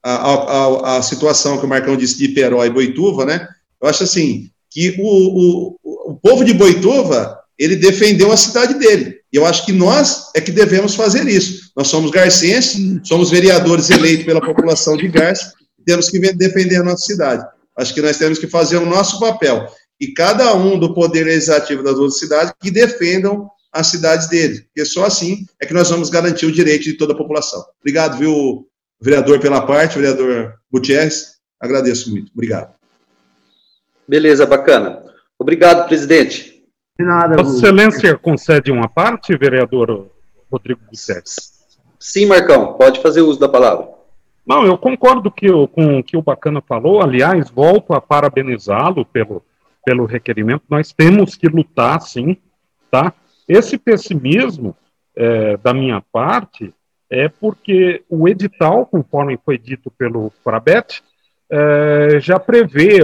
à situação que o Marcão disse de Iperó e Boituva, né, eu acho assim, que o povo de Boituva, ele defendeu a cidade dele. E eu acho que nós é que devemos fazer isso. Nós somos garcenses, somos vereadores eleitos pela população de Garça, temos que defender a nossa cidade. Acho que nós temos que fazer o nosso papel. E cada um do poder legislativo das outras cidades que defendam as cidades dele. Porque só assim é que nós vamos garantir o direito de toda a população. Obrigado, viu, vereador, pela parte, vereador Gutierrez. Agradeço muito. Obrigado. Beleza, bacana. Obrigado, presidente. De nada. Vossa Excelência concede uma parte, vereador Rodrigo Gutierrez? Sim, Marcão, pode fazer uso da palavra. Não, eu concordo com o que o Bacana falou. Aliás, volto a parabenizá-lo pelo requerimento. Nós temos que lutar, sim, tá? Esse pessimismo da minha parte é porque o edital, conforme foi dito pelo Frabete, já prevê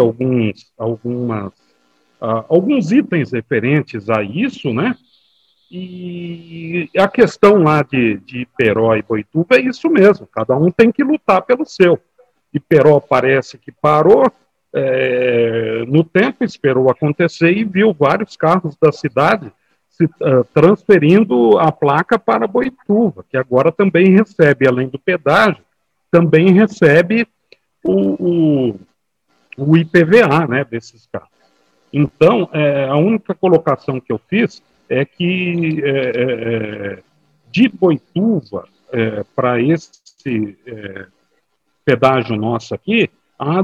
alguns itens referentes a isso, né? E a questão lá de Iperó e Boituva é isso mesmo, cada um tem que lutar pelo seu. Iperó parece que parou no tempo, esperou acontecer e viu vários carros da cidade transferindo a placa para Boituva, que agora também recebe, além do pedágio, também recebe o IPVA, né, desses carros. Então, a única colocação que eu fiz é que de Boituva para esse pedágio nosso aqui, há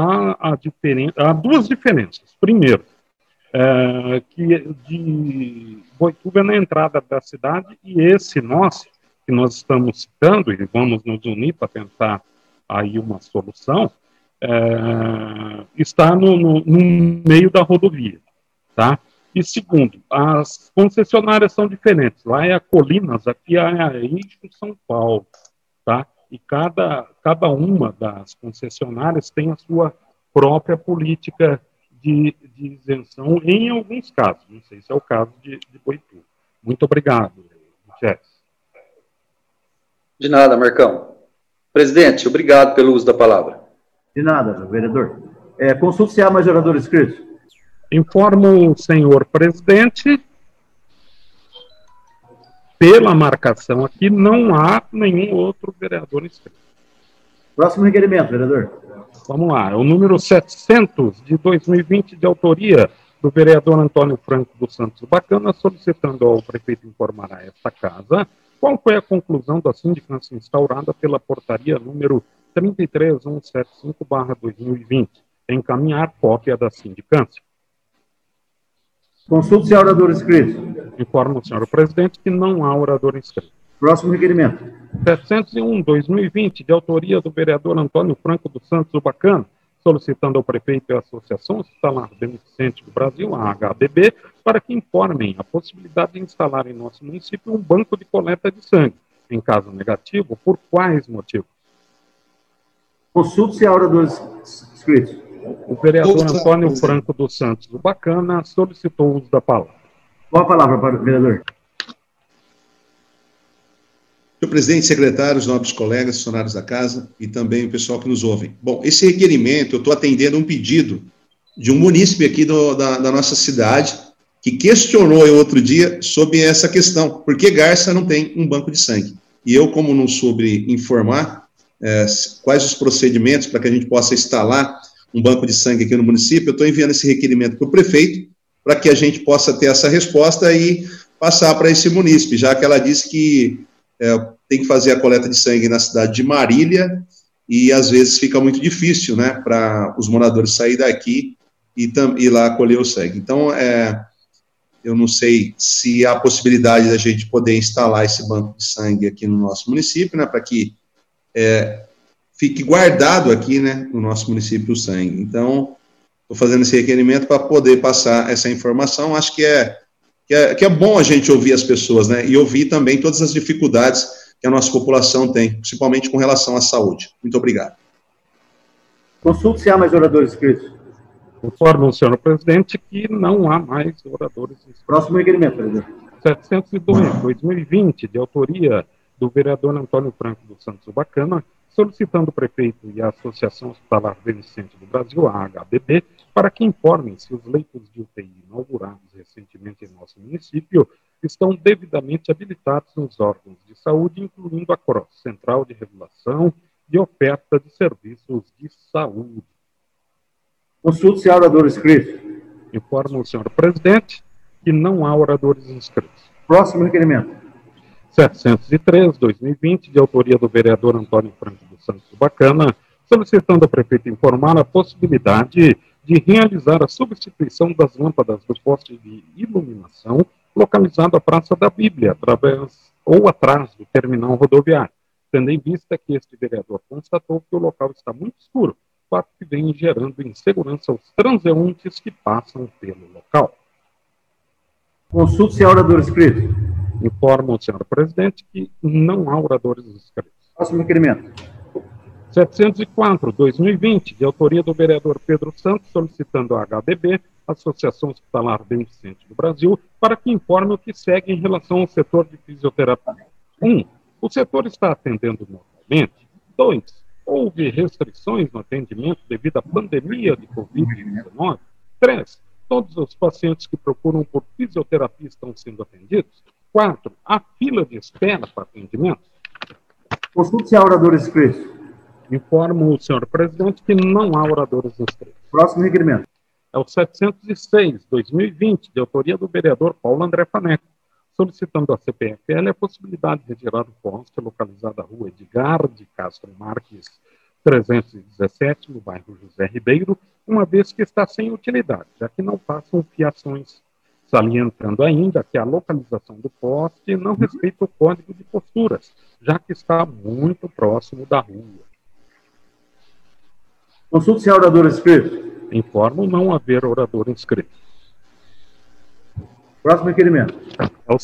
duas diferenças. Primeiro, que de Boituva é na entrada da cidade, e esse nosso, que nós estamos citando, e vamos nos unir para tentar aí uma solução, está no meio da rodovia, tá? E segundo, as concessionárias são diferentes. Lá é a Colinas, aqui é a Eixo São Paulo, tá? E cada uma das concessionárias tem a sua própria política de isenção em alguns casos. Não sei se é o caso de Boituva. Muito obrigado, Jess. De nada, Marcão. Presidente, obrigado pelo uso da palavra. De nada, vereador. Consulte se há mais oradores inscritos. Informo o senhor presidente, pela marcação aqui, não há nenhum outro vereador inscrito. Próximo requerimento, vereador. Vamos lá, é o número 700 de 2020, de autoria do vereador Antônio Franco dos Santos Bacana, solicitando ao prefeito informar a esta casa qual foi a conclusão da sindicância instaurada pela portaria número 33175/2020, encaminhar cópia da sindicância. Consulte se há orador inscrito. Informo o senhor presidente que não há orador inscrito. Próximo requerimento. 701/2020, de autoria do vereador Antônio Franco dos Santos Ubacana, solicitando ao prefeito e à Associação Hospitalar Beneficente do Brasil, a HDB, para que informem a possibilidade de instalar em nosso município um banco de coleta de sangue. Em caso negativo, por quais motivos? Consulte-se a oradores inscritos. O vereador Antônio Franco dos Santos Ubacana solicitou o uso da palavra. Qual a palavra para o vereador? Senhor presidente, secretários, nobres colegas, funcionários da casa e também o pessoal que nos ouve. Bom, esse requerimento, eu estou atendendo um pedido de um munícipe aqui da nossa cidade, que questionou eu outro dia sobre essa questão, por que Garça não tem um banco de sangue? E eu, como não soube informar quais os procedimentos para que a gente possa instalar um banco de sangue aqui no município, eu estou enviando esse requerimento para o prefeito, para que a gente possa ter essa resposta e passar para esse munícipe, já que ela disse que tem que fazer a coleta de sangue na cidade de Marília e às vezes fica muito difícil, né, para os moradores sair daqui e ir lá colher o sangue. Então, eu não sei se há possibilidade da gente poder instalar esse banco de sangue aqui no nosso município, né, para que fique guardado aqui, né, no nosso município o sangue. Então, estou fazendo esse requerimento para poder passar essa informação. Acho que é bom a gente ouvir as pessoas, né, e ouvir também todas as dificuldades que a nossa população tem, principalmente com relação à saúde. Muito obrigado. Consulte se há mais oradores inscritos. Informo, senhor presidente, que não há mais oradores inscritos. Próximo requerimento, vereador. 702/2020, de autoria do vereador Antônio Franco dos Santos Ubacana, solicitando o prefeito e a Associação Hospitalar Beneficente do Brasil, a HDB, para que informem se os leitos de UTI inaugurados recentemente em nosso município estão devidamente habilitados nos órgãos de saúde, incluindo a CROSS, Central de Regulação de Oferta de Serviços de Saúde. Consulte-se a oradores inscritos. Informo o senhor presidente que não há oradores inscritos. Próximo requerimento. 703/2020, de autoria do vereador Antônio Franco dos Santos Ubacana, solicitando ao prefeito informar a possibilidade de realizar a substituição das lâmpadas do poste de iluminação localizado à Praça da Bíblia, atrás do terminal rodoviário, tendo em vista que este vereador constatou que o local está muito escuro, fato que vem gerando insegurança aos transeuntes que passam pelo local. Consulte-se a oradores inscritos. Informo o senhor presidente que não há oradores inscritos. Próximo requerimento. 704/2020, de autoria do vereador Pedro Santos, solicitando à HDB, Associação Hospitalar Beneficente do Brasil, para que informe o que segue em relação ao setor de fisioterapia. 1. O setor está atendendo normalmente. 2. Houve restrições no atendimento devido à pandemia de Covid-19. 3. Todos os pacientes que procuram por fisioterapia estão sendo atendidos. 4. Há fila de espera para atendimento. Consulte-se a oradores inscritos. Informo o senhor presidente que não há oradores inscritos. Próximo requerimento. É o 706/2020, de autoria do vereador Paulo André Faneco, solicitando à CPFL a possibilidade de retirar o poste localizado na rua Edgar de Castro Marques 317, no bairro José Ribeiro, uma vez que está sem utilidade, já que não passam fiações, salientando ainda que a localização do poste não respeita o código de posturas, já que está muito próximo da rua. Consulte-se a oradores inscritos. Informo não haver orador inscrito. Próximo requerimento. É o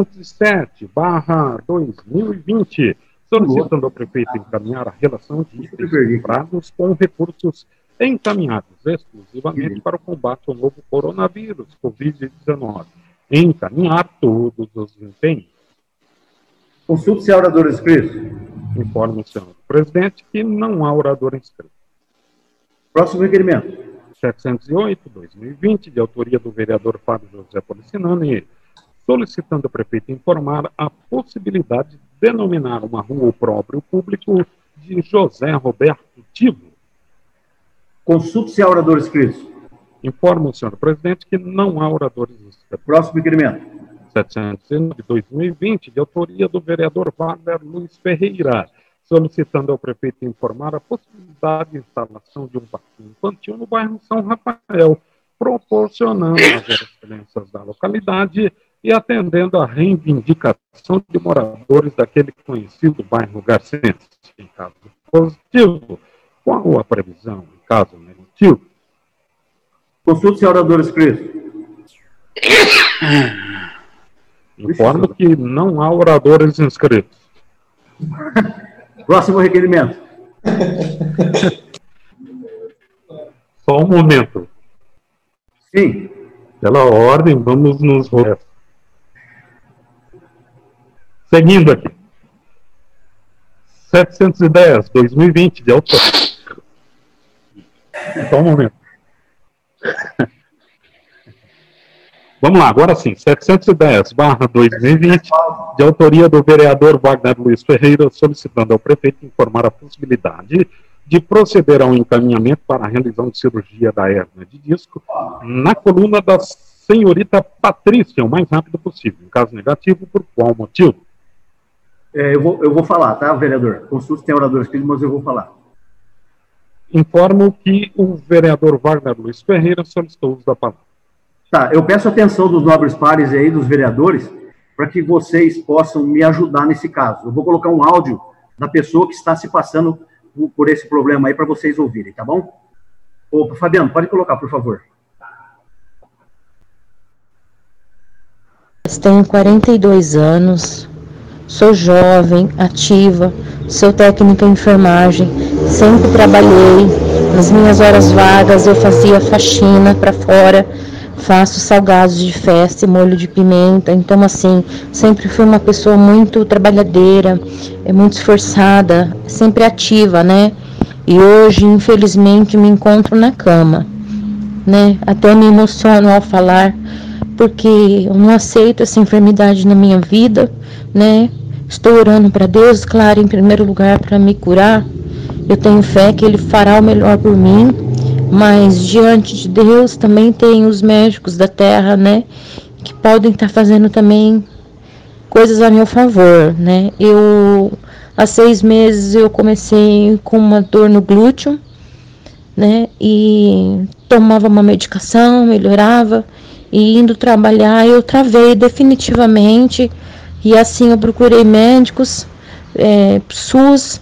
707/2020, solicitando ao prefeito encaminhar a relação de itens comprados com recursos encaminhados exclusivamente para o combate ao novo coronavírus, Covid-19. Encaminhar todos os empenhos. Consulte-se a oradores inscritos. Informo o senhor presidente que não há orador inscrito. Próximo requerimento. 708/2020, de autoria do vereador Fábio José Policinani, solicitando ao prefeito informar a possibilidade de denominar uma rua ao próprio público de José Roberto Tivo. Consulte-se a oradores inscritos. Informo o senhor presidente que não há oradores inscritos. Próximo requerimento. 709/2020, de autoria do vereador Wagner Luiz Ferreira, solicitando ao prefeito informar a possibilidade de instalação de um parquinho infantil no bairro São Rafael, proporcionando às crianças da localidade e atendendo à reivindicação de moradores daquele conhecido bairro Garcense. Em caso positivo, qual a previsão em caso negativo? Consulte, senhor oradores Cristo. Informo que não há oradores inscritos. Próximo requerimento. Só um momento. Sim. Pela ordem, vamos nos rolar. Seguindo aqui. 710, 2020, de autor. Só um momento. Vamos lá, agora sim. 710/2020, de autoria do vereador Wagner Luiz Ferreira, solicitando ao prefeito informar a possibilidade de proceder ao encaminhamento para a realização de cirurgia da hérnia de disco na coluna da senhorita Patrícia, o mais rápido possível. Em caso negativo, por qual motivo? Eu vou falar, tá, vereador? Consulte, tem oradores, mas eu vou falar. Informo que o vereador Wagner Luiz Ferreira solicitou o uso da palavra. Tá, eu peço a atenção dos nobres pares aí, dos vereadores, para que vocês possam me ajudar nesse caso. Eu vou colocar um áudio da pessoa que está se passando por esse problema aí, para vocês ouvirem, tá bom? Ô, Fabiano, pode colocar, por favor. Tenho 42 anos, sou jovem, ativa, sou técnica em enfermagem, sempre trabalhei, nas minhas horas vagas eu fazia faxina para fora, faço salgados de festa e molho de pimenta, então assim, sempre fui uma pessoa muito trabalhadeira, muito esforçada, sempre ativa, né? E hoje, infelizmente, me encontro na cama, né? Até me emociono ao falar, porque eu não aceito essa enfermidade na minha vida, né? Estou orando para Deus, claro, em primeiro lugar, para me curar. Eu tenho fé que Ele fará o melhor por mim, mas diante de Deus também tem os médicos da terra, né? Que podem estar fazendo também coisas a meu favor, né? Há 6 meses eu comecei com uma dor no glúteo, né? E tomava uma medicação, melhorava. E indo trabalhar, eu travei definitivamente. E assim eu procurei médicos, SUS,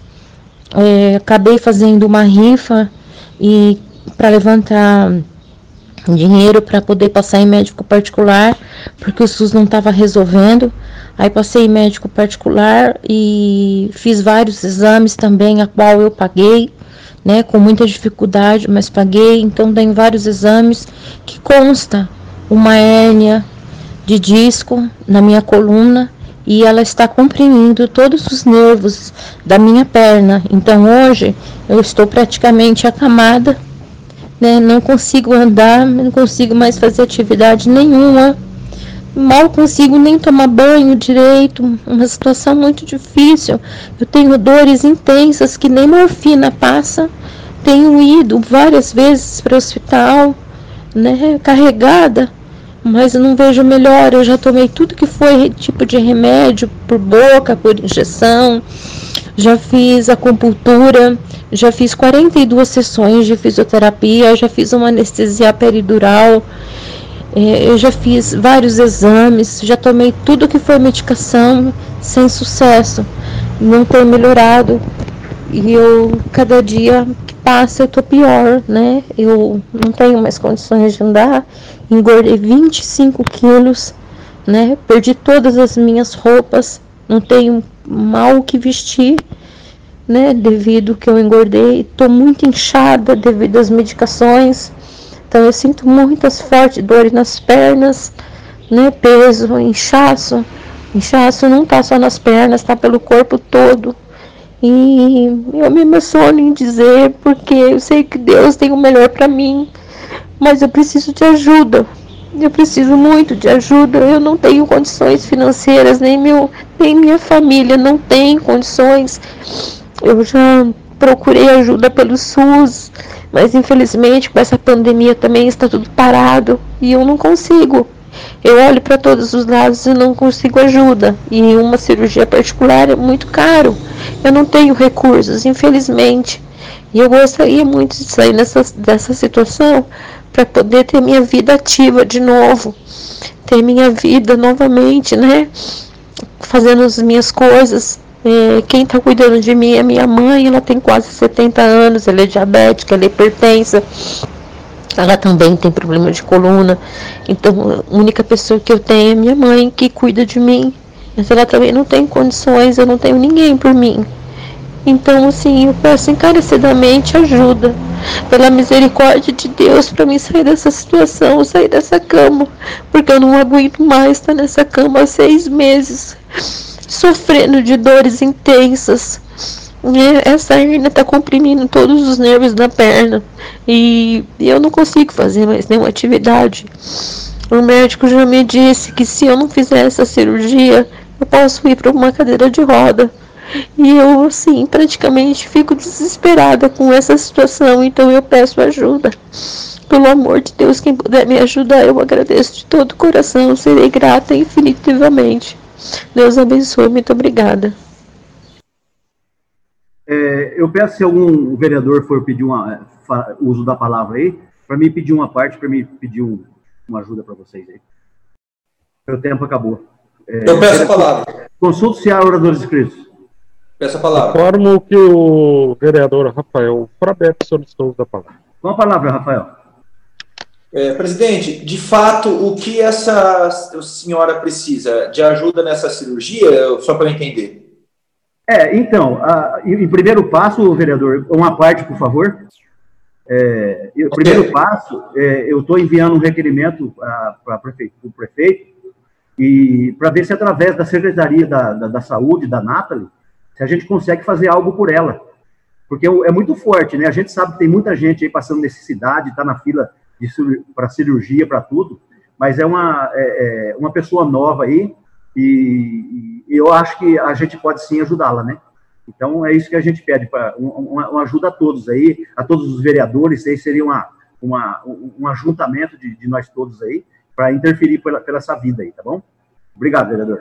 acabei fazendo uma rifa e para levantar dinheiro para poder passar em médico particular, porque o SUS não estava resolvendo. Aí passei em médico particular e fiz vários exames também, a qual eu paguei, né, com muita dificuldade, mas paguei. Então tem vários exames que consta uma hérnia de disco na minha coluna e ela está comprimindo todos os nervos da minha perna. Então hoje eu estou praticamente acamada, né? Não consigo andar, não consigo mais fazer atividade nenhuma, mal consigo nem tomar banho direito, uma situação muito difícil. Eu tenho dores intensas que nem morfina passa, tenho ido várias vezes para o hospital, né, carregada, mas eu não vejo melhor. Eu já tomei tudo que foi tipo de remédio, por boca, por injeção, já fiz acupuntura, já fiz 42 sessões de fisioterapia, já fiz uma anestesia peridural, eu já fiz vários exames, já tomei tudo que foi medicação, sem sucesso, não tem melhorado. E cada dia que passa, eu tô pior, né? Eu não tenho mais condições de andar, engordei 25 quilos, né? Perdi todas as minhas roupas, não tenho mal o que vestir, né? Devido que eu engordei, tô muito inchada devido às medicações. Então eu sinto muitas fortes dores nas pernas, né? Peso, inchaço. Inchaço não tá só nas pernas, tá pelo corpo todo. E eu me emociono em dizer, porque eu sei que Deus tem o melhor para mim, mas eu preciso de ajuda. Eu preciso muito de ajuda. Eu não tenho condições financeiras, nem minha família não tem condições. Eu já procurei ajuda pelo SUS, mas infelizmente com essa pandemia também está tudo parado e eu não consigo. Eu olho para todos os lados e não consigo ajuda. E uma cirurgia particular é muito caro. Eu não tenho recursos, infelizmente. E eu gostaria muito de sair dessa situação para poder ter minha vida ativa de novo, ter minha vida novamente, né? Fazendo as minhas coisas. Quem está cuidando de mim é minha mãe, ela tem quase 70 anos, ela é diabética, ela é hipertensa, ela também tem problema de coluna, então a única pessoa que eu tenho é minha mãe, que cuida de mim, mas ela também não tem condições, eu não tenho ninguém por mim. Então, assim, eu peço encarecidamente ajuda, pela misericórdia de Deus, para mim sair dessa situação, sair dessa cama, porque eu não aguento mais estar nessa cama há 6 meses, sofrendo de dores intensas. Essa hernia está comprimindo todos os nervos da perna e eu não consigo fazer mais nenhuma atividade. O médico já me disse que se eu não fizer essa cirurgia, eu posso ir para uma cadeira de roda. E eu, assim, praticamente fico desesperada com essa situação, então eu peço ajuda. Pelo amor de Deus, quem puder me ajudar, eu agradeço de todo o coração, serei grata infinitivamente. Deus abençoe, muito obrigada. Eu peço, se algum vereador for pedir uso da palavra aí, para mim pedir uma parte, para mim pedir uma ajuda para vocês aí. Meu tempo acabou. Eu peço a palavra. Consulte-se a oradores inscritos. Peço a palavra. Informo que o vereador Rafael Frabeto solicitou da palavra. Com a palavra, Rafael. Presidente, de fato, o que essa senhora precisa? De ajuda nessa cirurgia? Só para eu entender. Então, em primeiro passo, vereador, uma parte, por favor. O primeiro passo, eu estou enviando um requerimento para o prefeito, e para ver se através da Secretaria da Saúde, da Nathalie, se a gente consegue fazer algo por ela. Porque é muito forte, né? A gente sabe que tem muita gente aí passando necessidade, está na fila para cirurgia, para tudo, mas é uma pessoa nova aí, e eu acho que a gente pode sim ajudá-la, né? Então é isso que a gente pede, uma ajuda a todos aí, a todos os vereadores, aí seria um ajuntamento de nós todos aí, para interferir pela essa vida aí, tá bom? Obrigado, vereador.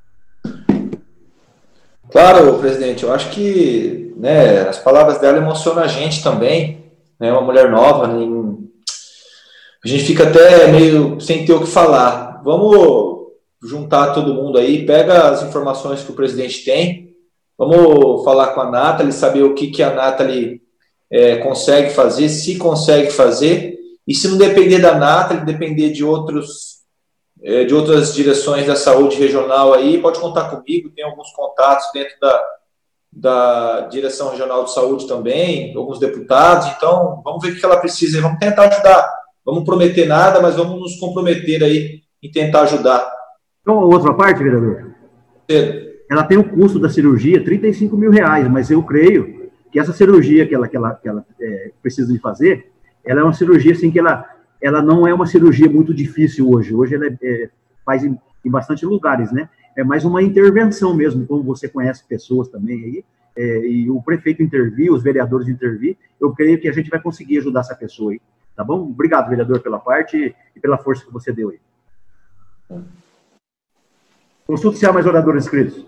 Claro, presidente, eu acho que, né, as palavras dela emocionam a gente também, né, uma mulher nova, a gente fica até meio sem ter o que falar. Vamos juntar todo mundo aí, pega as informações que o presidente tem, vamos falar com a Nathalie, saber o que a Nathalie consegue fazer, se consegue fazer, e se não depender da Nathalie, depender de outras direções da saúde regional aí, pode contar comigo, tem alguns contatos dentro da direção regional de saúde também, alguns deputados, então vamos ver o que ela precisa, vamos tentar ajudar, vamos prometer nada, mas vamos nos comprometer aí em tentar ajudar. Então, outra parte, vereador, ela tem o custo da cirurgia, R$35 mil, mas eu creio que essa cirurgia que ela precisa de fazer, ela é uma cirurgia assim que ela não é uma cirurgia muito difícil hoje. Hoje ela faz em bastante lugares, né? É mais uma intervenção mesmo, como você conhece pessoas também aí, e o prefeito intervir, os vereadores intervir, eu creio que a gente vai conseguir ajudar essa pessoa aí, tá bom? Obrigado, vereador, pela parte e pela força que você deu aí. Consulte-se a mais oradores inscritos.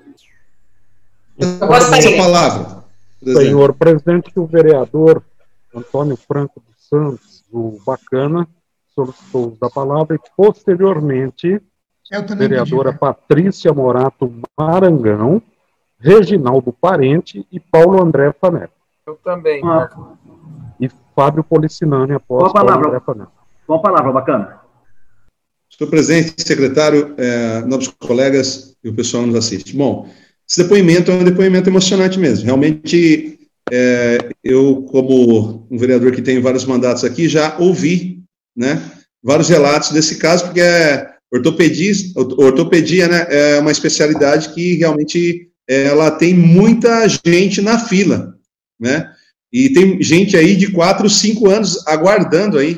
Essa palavra. Senhor presidente, o vereador Antônio Franco dos Santos, do Bacana, solicitou da palavra, e posteriormente a vereadora Patrícia Morato Marangão, Reginaldo Parente e Paulo André Faneco. Eu também. E Fábio Policinani após Paulo André Faneco. Com a palavra, Bacana. Senhor presidente, secretário, nobres colegas e o pessoal que nos assiste. Bom, esse depoimento é um depoimento emocionante mesmo. Realmente, eu, como um vereador que tem vários mandatos aqui, já ouvi, né, vários relatos desse caso, porque ortopedia, né, é uma especialidade que realmente ela tem muita gente na fila, né, e tem gente aí de 4, 5 anos aguardando aí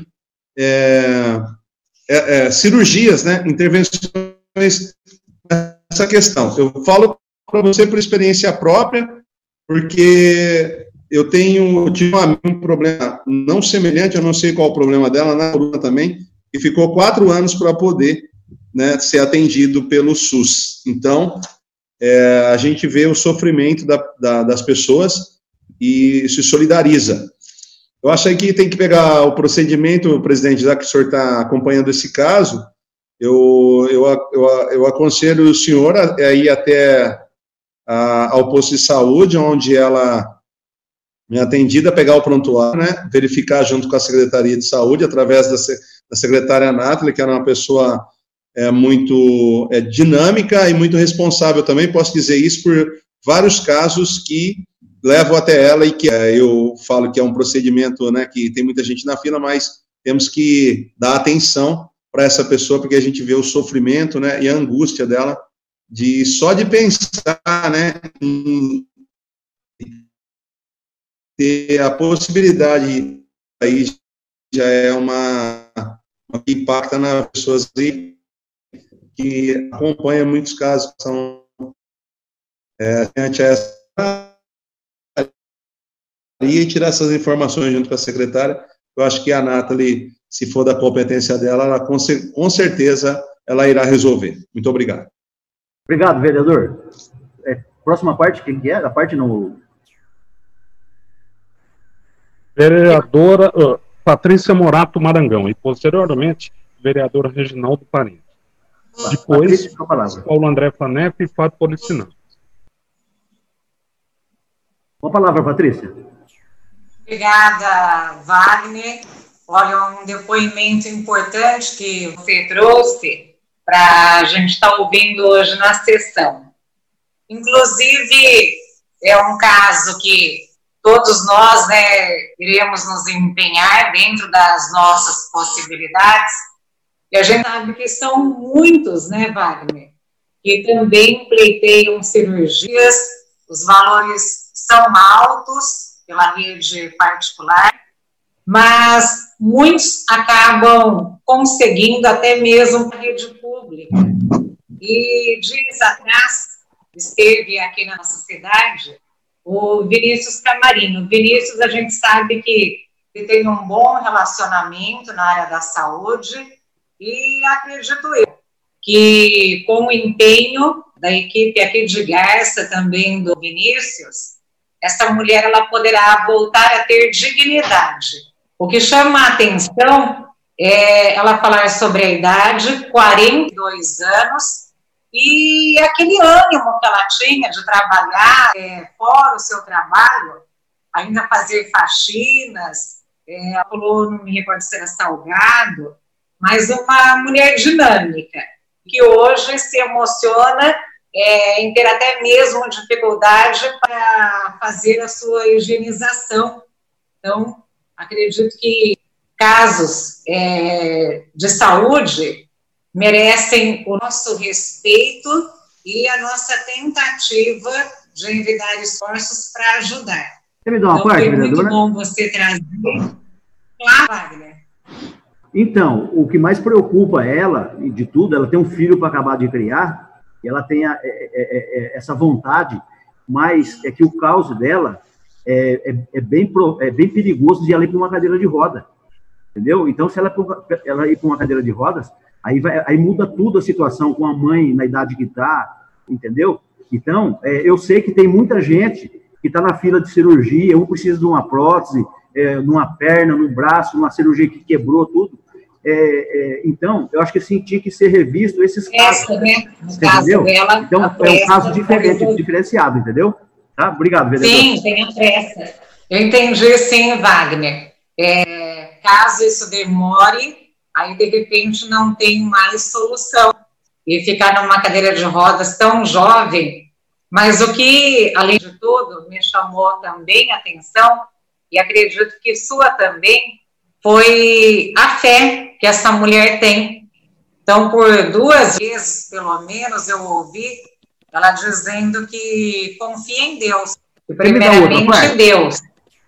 cirurgias, né, intervenções nessa questão. Eu falo para você por experiência própria, porque eu tive um problema não semelhante, eu não sei qual o problema dela, na coluna também, e ficou 4 anos para poder, né, ser atendido pelo SUS. Então, a gente vê o sofrimento das pessoas, e se solidariza. Eu acho aí que tem que pegar o procedimento, presidente, já que o senhor está acompanhando esse caso, eu aconselho o senhor a ir até ao posto de saúde, onde ela é atendida, pegar o prontuário, né, verificar junto com a Secretaria de Saúde, através da secretária Nathalie, que era uma pessoa muito dinâmica e muito responsável também, posso dizer isso por vários casos que levo até ela e que eu falo que é um procedimento, né, que tem muita gente na fila, mas temos que dar atenção para essa pessoa, porque a gente vê o sofrimento, né, e a angústia dela só de pensar, né, em ter a possibilidade, aí já é uma que impacta nas pessoas aí, que acompanham muitos casos que são ante essa e tirar essas informações junto com a secretária. Eu acho que a Nathalie, se for da competência dela, ela com certeza ela irá resolver. Muito obrigado. Obrigado, vereador. Próxima parte, quem que é? A parte no... Vereadora Patrícia Morato Marangão, e posteriormente, vereadora Reginaldo Parente. Depois, Paulo André Fanep e Fábio Policinão. Com a palavra, Patrícia. Obrigada, Wagner. Olha, um depoimento importante que você trouxe para a gente estar ouvindo hoje na sessão. Inclusive, é um caso que todos nós, né, iremos nos empenhar dentro das nossas possibilidades, e a gente sabe que são muitos, né, Wagner, que também pleiteiam cirurgias, os valores são altos pela rede particular, mas muitos acabam conseguindo até mesmo a rede pública. E dias atrás esteve aqui na nossa cidade o Vinícius Camarino. Vinícius, a gente sabe que ele tem um bom relacionamento na área da saúde e acredito eu que com o empenho da equipe aqui de Garça, também do Vinícius, essa mulher ela poderá voltar a ter dignidade. O que chama a atenção é ela falar sobre a idade, 42 anos, e aquele ânimo que ela tinha de trabalhar fora o seu trabalho, ainda fazer faxinas, ela falou, não me recordo se era Salgado, mas uma mulher dinâmica, que hoje se emociona em ter até mesmo dificuldade para fazer a sua higienização. Então, acredito que casos de saúde merecem o nosso respeito e a nossa tentativa de envidar esforços para ajudar. Você me dá uma parte, vereadora? Muito bom você trazer. Claro, Wagner. Então, o que mais preocupa ela, de tudo, ela tem um filho para acabar de criar, e ela tem essa vontade, mas é que o caos dela é bem perigoso de ela ir para uma cadeira de roda, entendeu? Então, se ela ir para uma cadeira de rodas, aí muda tudo a situação com a mãe na idade que está, entendeu? Então, eu sei que tem muita gente que está na fila de cirurgia, um precisa de uma prótese, numa perna, num braço, numa cirurgia que quebrou tudo. Então, eu acho que assim, tinha que ser revisto esses casos. Né? Entendeu? Dela, então, é um caso diferenciado, entendeu? Tá? Obrigado, vereador. Sim, tem a pressa. Eu entendi, sim, Wagner. Caso isso demore, aí, de repente, não tem mais solução. E ficar numa cadeira de rodas tão jovem. Mas o que, além de tudo, me chamou também a atenção, e acredito que sua também, foi a fé que essa mulher tem. Então, por 2 vezes, pelo menos, eu ouvi ela dizendo que confia em Deus. Que primeiramente Deus.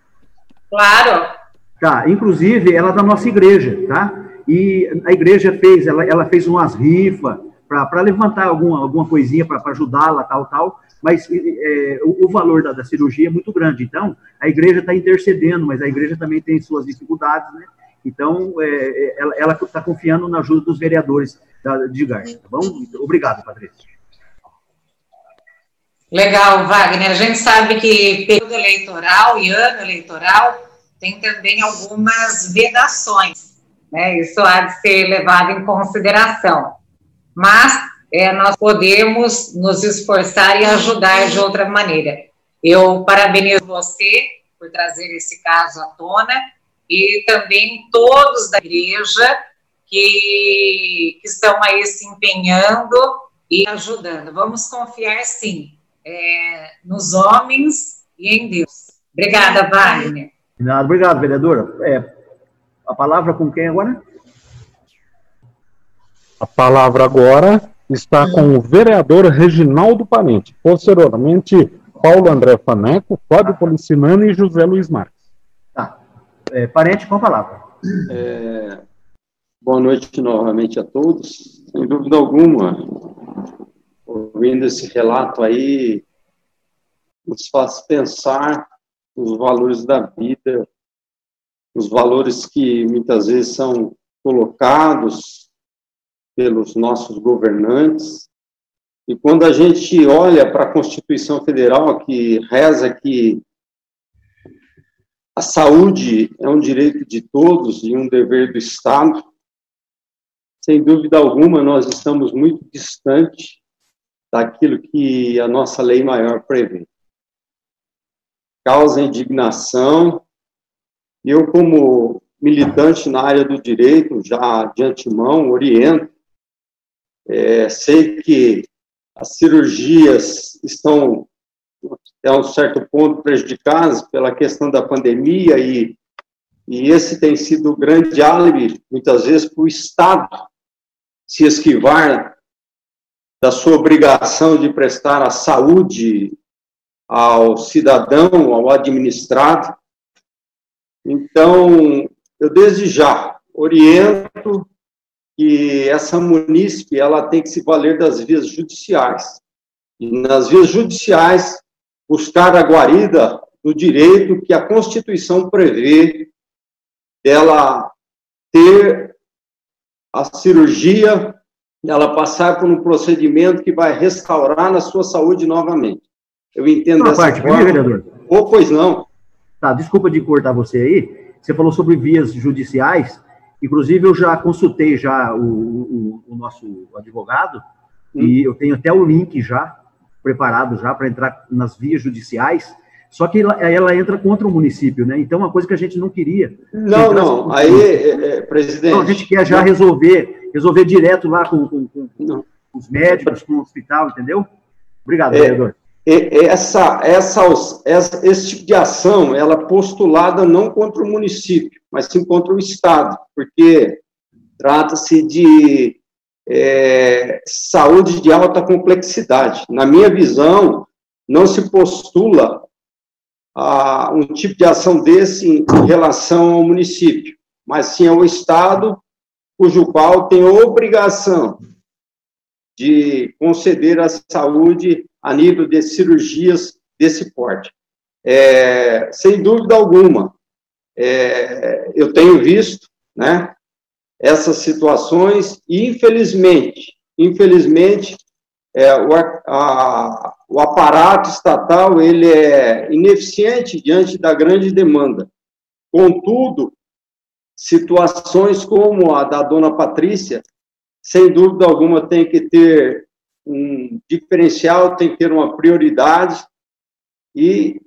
Claro. Tá, inclusive, ela é da nossa igreja, tá? E a igreja ela fez umas rifas para levantar alguma coisinha para ajudá-la, tal, mas o valor da cirurgia é muito grande. Então, a igreja está intercedendo, mas a igreja também tem suas dificuldades, né? Então, ela está confiando na ajuda dos vereadores de Garça, tá bom? Obrigado, Patrícia. Legal, Wagner. A gente sabe que período eleitoral e ano eleitoral tem também algumas vedações, né? Isso há de ser levado em consideração. Mas nós podemos nos esforçar e ajudar de outra maneira. Eu parabenizo você por trazer esse caso à tona e também todos da igreja que estão aí se empenhando e ajudando. Vamos confiar, sim, nos homens e em Deus. Obrigada, Wagner. Obrigado, vereadora. A palavra com quem agora? A palavra agora está com o vereador Reginaldo Parente. Posteriormente, Paulo André Faneco, Fábio Policinano e José Luiz Marques. Tá. Parente, com a palavra. Boa noite novamente a todos. Sem dúvida alguma, ouvindo esse relato aí, nos faz pensar nos valores da vida, os valores que muitas vezes são colocados pelos nossos governantes. E quando a gente olha para a Constituição Federal, que reza que a saúde é um direito de todos e um dever do Estado, sem dúvida alguma, nós estamos muito distante daquilo que a nossa lei maior prevê. Causa indignação. Eu, como militante na área do direito, já de antemão, oriento. Sei que as cirurgias estão, até um certo ponto, prejudicadas pela questão da pandemia e esse tem sido o grande álibi, muitas vezes, para o Estado se esquivar da sua obrigação de prestar a saúde ao cidadão, ao administrado. Então, eu desde já oriento que essa munícipe, ela tem que se valer das vias judiciais. E nas vias judiciais, buscar a guarida do direito que a Constituição prevê dela ter a cirurgia, ela passar por um procedimento que vai restaurar na sua saúde novamente. Eu entendo dessa forma. Vereador? Pois não. Tá, desculpa de cortar você aí. Você falou sobre vias judiciais. Inclusive, eu já consultei já o nosso advogado e eu tenho até o link já preparado já para entrar nas vias judiciais. Só que ela entra contra o município, né? Então, uma coisa que a gente não queria. Não. Aí, presidente... Não, a gente quer já resolver direto lá com os médicos, com o hospital, entendeu? Obrigado, vereador. Esse tipo de ação, ela é postulada não contra o município, mas sim contra o Estado, porque trata-se de saúde de alta complexidade. Na minha visão, não se postula um tipo de ação desse em relação ao município, mas sim ao Estado, cujo qual tem obrigação de conceder a saúde a nível de cirurgias desse porte. Sem dúvida alguma, eu tenho visto, né, essas situações e, infelizmente, o aparato estatal ele é ineficiente diante da grande demanda. Contudo, situações como a da dona Patrícia, sem dúvida alguma, tem que ter um diferencial, tem que ter uma prioridade e,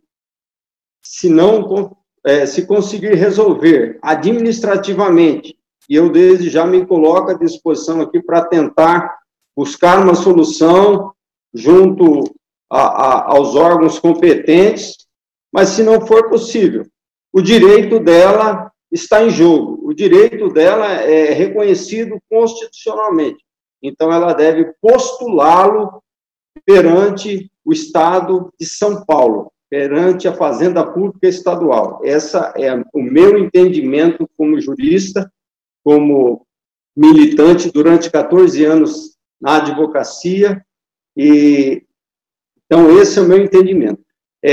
se conseguir resolver administrativamente, e eu desde já me coloco à disposição aqui para tentar buscar uma solução junto aos órgãos competentes, mas se não for possível, o direito dela está em jogo, o direito dela é reconhecido constitucionalmente, então ela deve postulá-lo perante o Estado de São Paulo, perante a Fazenda Pública Estadual. Essa é o meu entendimento como jurista, como militante durante 14 anos na advocacia, e então esse é o meu entendimento.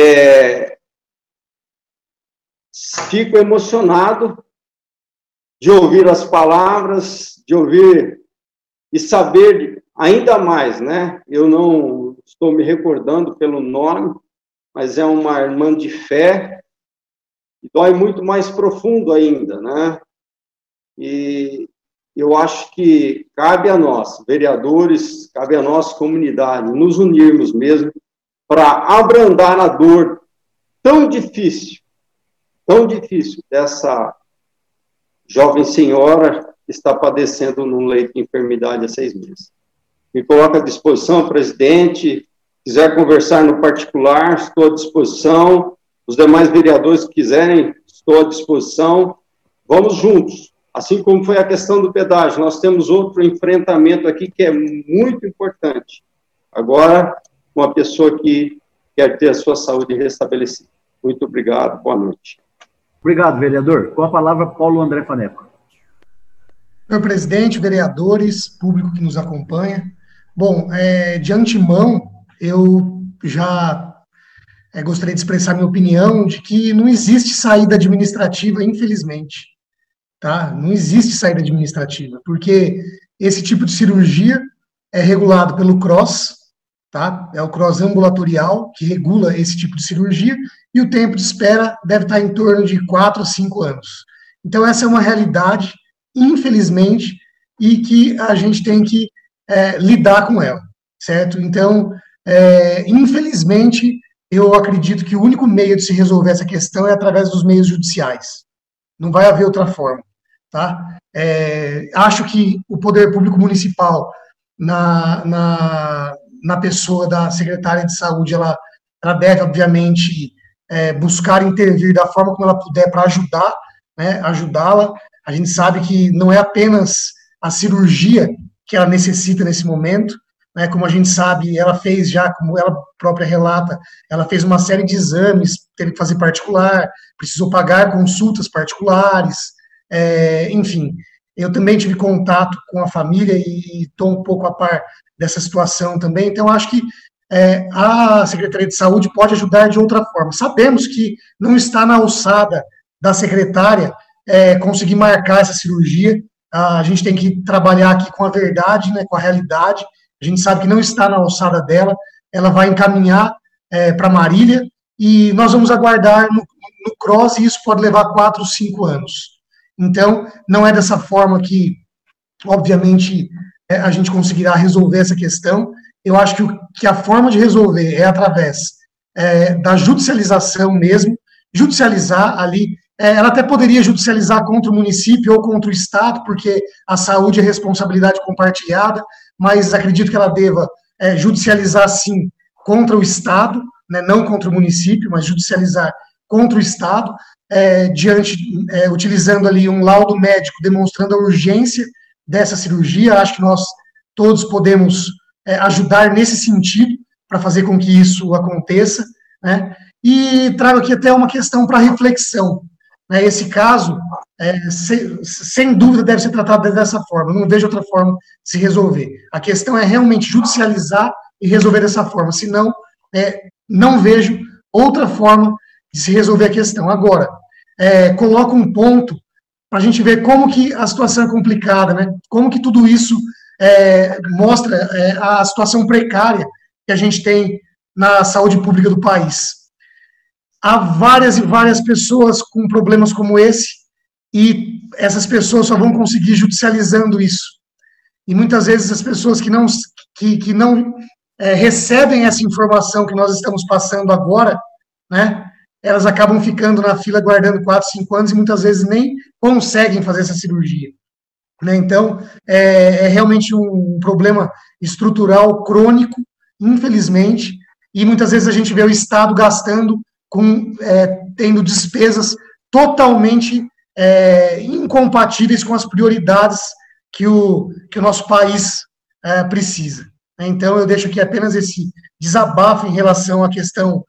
Fico emocionado de ouvir as palavras, de ouvir e saber ainda mais, né? Eu não estou me recordando pelo nome, mas é uma irmã de fé, e dói muito mais profundo ainda, né? E eu acho que cabe a nós, vereadores, cabe a nós, comunidade, nos unirmos mesmo para abrandar a dor tão difícil dessa jovem senhora que está padecendo num leito de enfermidade há 6 meses. Me coloco à disposição, presidente. Se quiser conversar no particular, estou à disposição. Os demais vereadores que quiserem, estou à disposição. Vamos juntos. Assim como foi a questão do pedágio, nós temos outro enfrentamento aqui que é muito importante. Agora, uma pessoa que quer ter a sua saúde restabelecida. Muito obrigado, boa noite. Obrigado, vereador. Com a palavra, Paulo André Faneco. Senhor presidente, vereadores, público que nos acompanha. Bom, de antemão, eu já gostaria de expressar minha opinião de que não existe saída administrativa, infelizmente. Tá? Não existe saída administrativa, porque esse tipo de cirurgia é regulado pelo CROSS, tá? É o CROSS ambulatorial que regula esse tipo de cirurgia, e o tempo de espera deve estar em torno de 4 a 5 anos. Então, essa é uma realidade, infelizmente, e que a gente tem que lidar com ela, certo? Então, infelizmente, eu acredito que o único meio de se resolver essa questão é através dos meios judiciais. Não vai haver outra forma, tá? Acho que o poder público municipal, na pessoa da secretária de saúde, ela deve, obviamente, buscar intervir da forma como ela puder para ajudar, né, ajudá-la. A gente sabe que não é apenas a cirurgia que ela necessita nesse momento, né, como a gente sabe, ela fez já, como ela própria relata, ela fez uma série de exames, teve que fazer particular, precisou pagar consultas particulares, enfim. Eu também tive contato com a família e estou um pouco a par dessa situação também, então acho que a Secretaria de Saúde pode ajudar de outra forma. Sabemos que não está na alçada da secretária conseguir marcar essa cirurgia, a gente tem que trabalhar aqui com a verdade, né, com a realidade. A gente sabe que não está na alçada dela, ela vai encaminhar para Marília, e nós vamos aguardar no CROSS, e isso pode levar 4 ou 5 anos. Então, não é dessa forma que, obviamente, a gente conseguirá resolver essa questão. Eu acho que a forma de resolver é através da judicialização mesmo, judicializar ali. Ela até poderia judicializar contra o município ou contra o Estado, porque a saúde é responsabilidade compartilhada, mas acredito que ela deva judicializar, sim, contra o Estado, né, não contra o município, mas judicializar contra o Estado, utilizando ali um laudo médico demonstrando a urgência dessa cirurgia. Acho que nós todos podemos ajudar nesse sentido, para fazer com que isso aconteça, né? E trago aqui até uma questão para reflexão. Esse caso, sem dúvida, deve ser tratado dessa forma. Eu não vejo outra forma de se resolver. A questão é realmente judicializar e resolver dessa forma. Senão, não vejo outra forma de se resolver a questão. Agora, coloco um ponto para a gente ver como que a situação é complicada, né? Como que tudo isso mostra a situação precária que a gente tem na saúde pública do país. Há várias e várias pessoas com problemas como esse, e essas pessoas só vão conseguir judicializando isso. E muitas vezes as pessoas que não recebem essa informação que nós estamos passando agora, né, elas acabam ficando na fila aguardando 4, 5 anos e muitas vezes nem conseguem fazer essa cirurgia. Né? Então, é realmente um problema estrutural crônico, infelizmente, e muitas vezes a gente vê o Estado gastando tendo despesas totalmente incompatíveis com as prioridades que o nosso país precisa. Então, eu deixo aqui apenas esse desabafo em relação à questão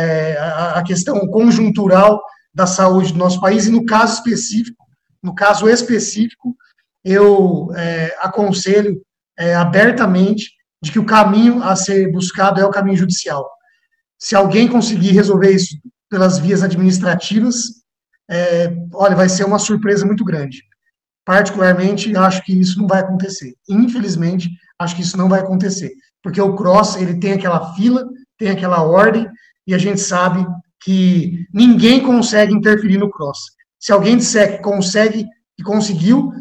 conjuntural da saúde do nosso país, e no caso específico, eu aconselho abertamente de que o caminho a ser buscado é o caminho judicial. Se alguém conseguir resolver isso pelas vias administrativas, olha, vai ser uma surpresa muito grande. Particularmente, acho que isso não vai acontecer. Infelizmente, acho que isso não vai acontecer. porque o cross, ele tem aquela fila, tem aquela ordem, e a gente sabe que ninguém consegue interferir no cross. Se alguém disser que consegue e conseguiu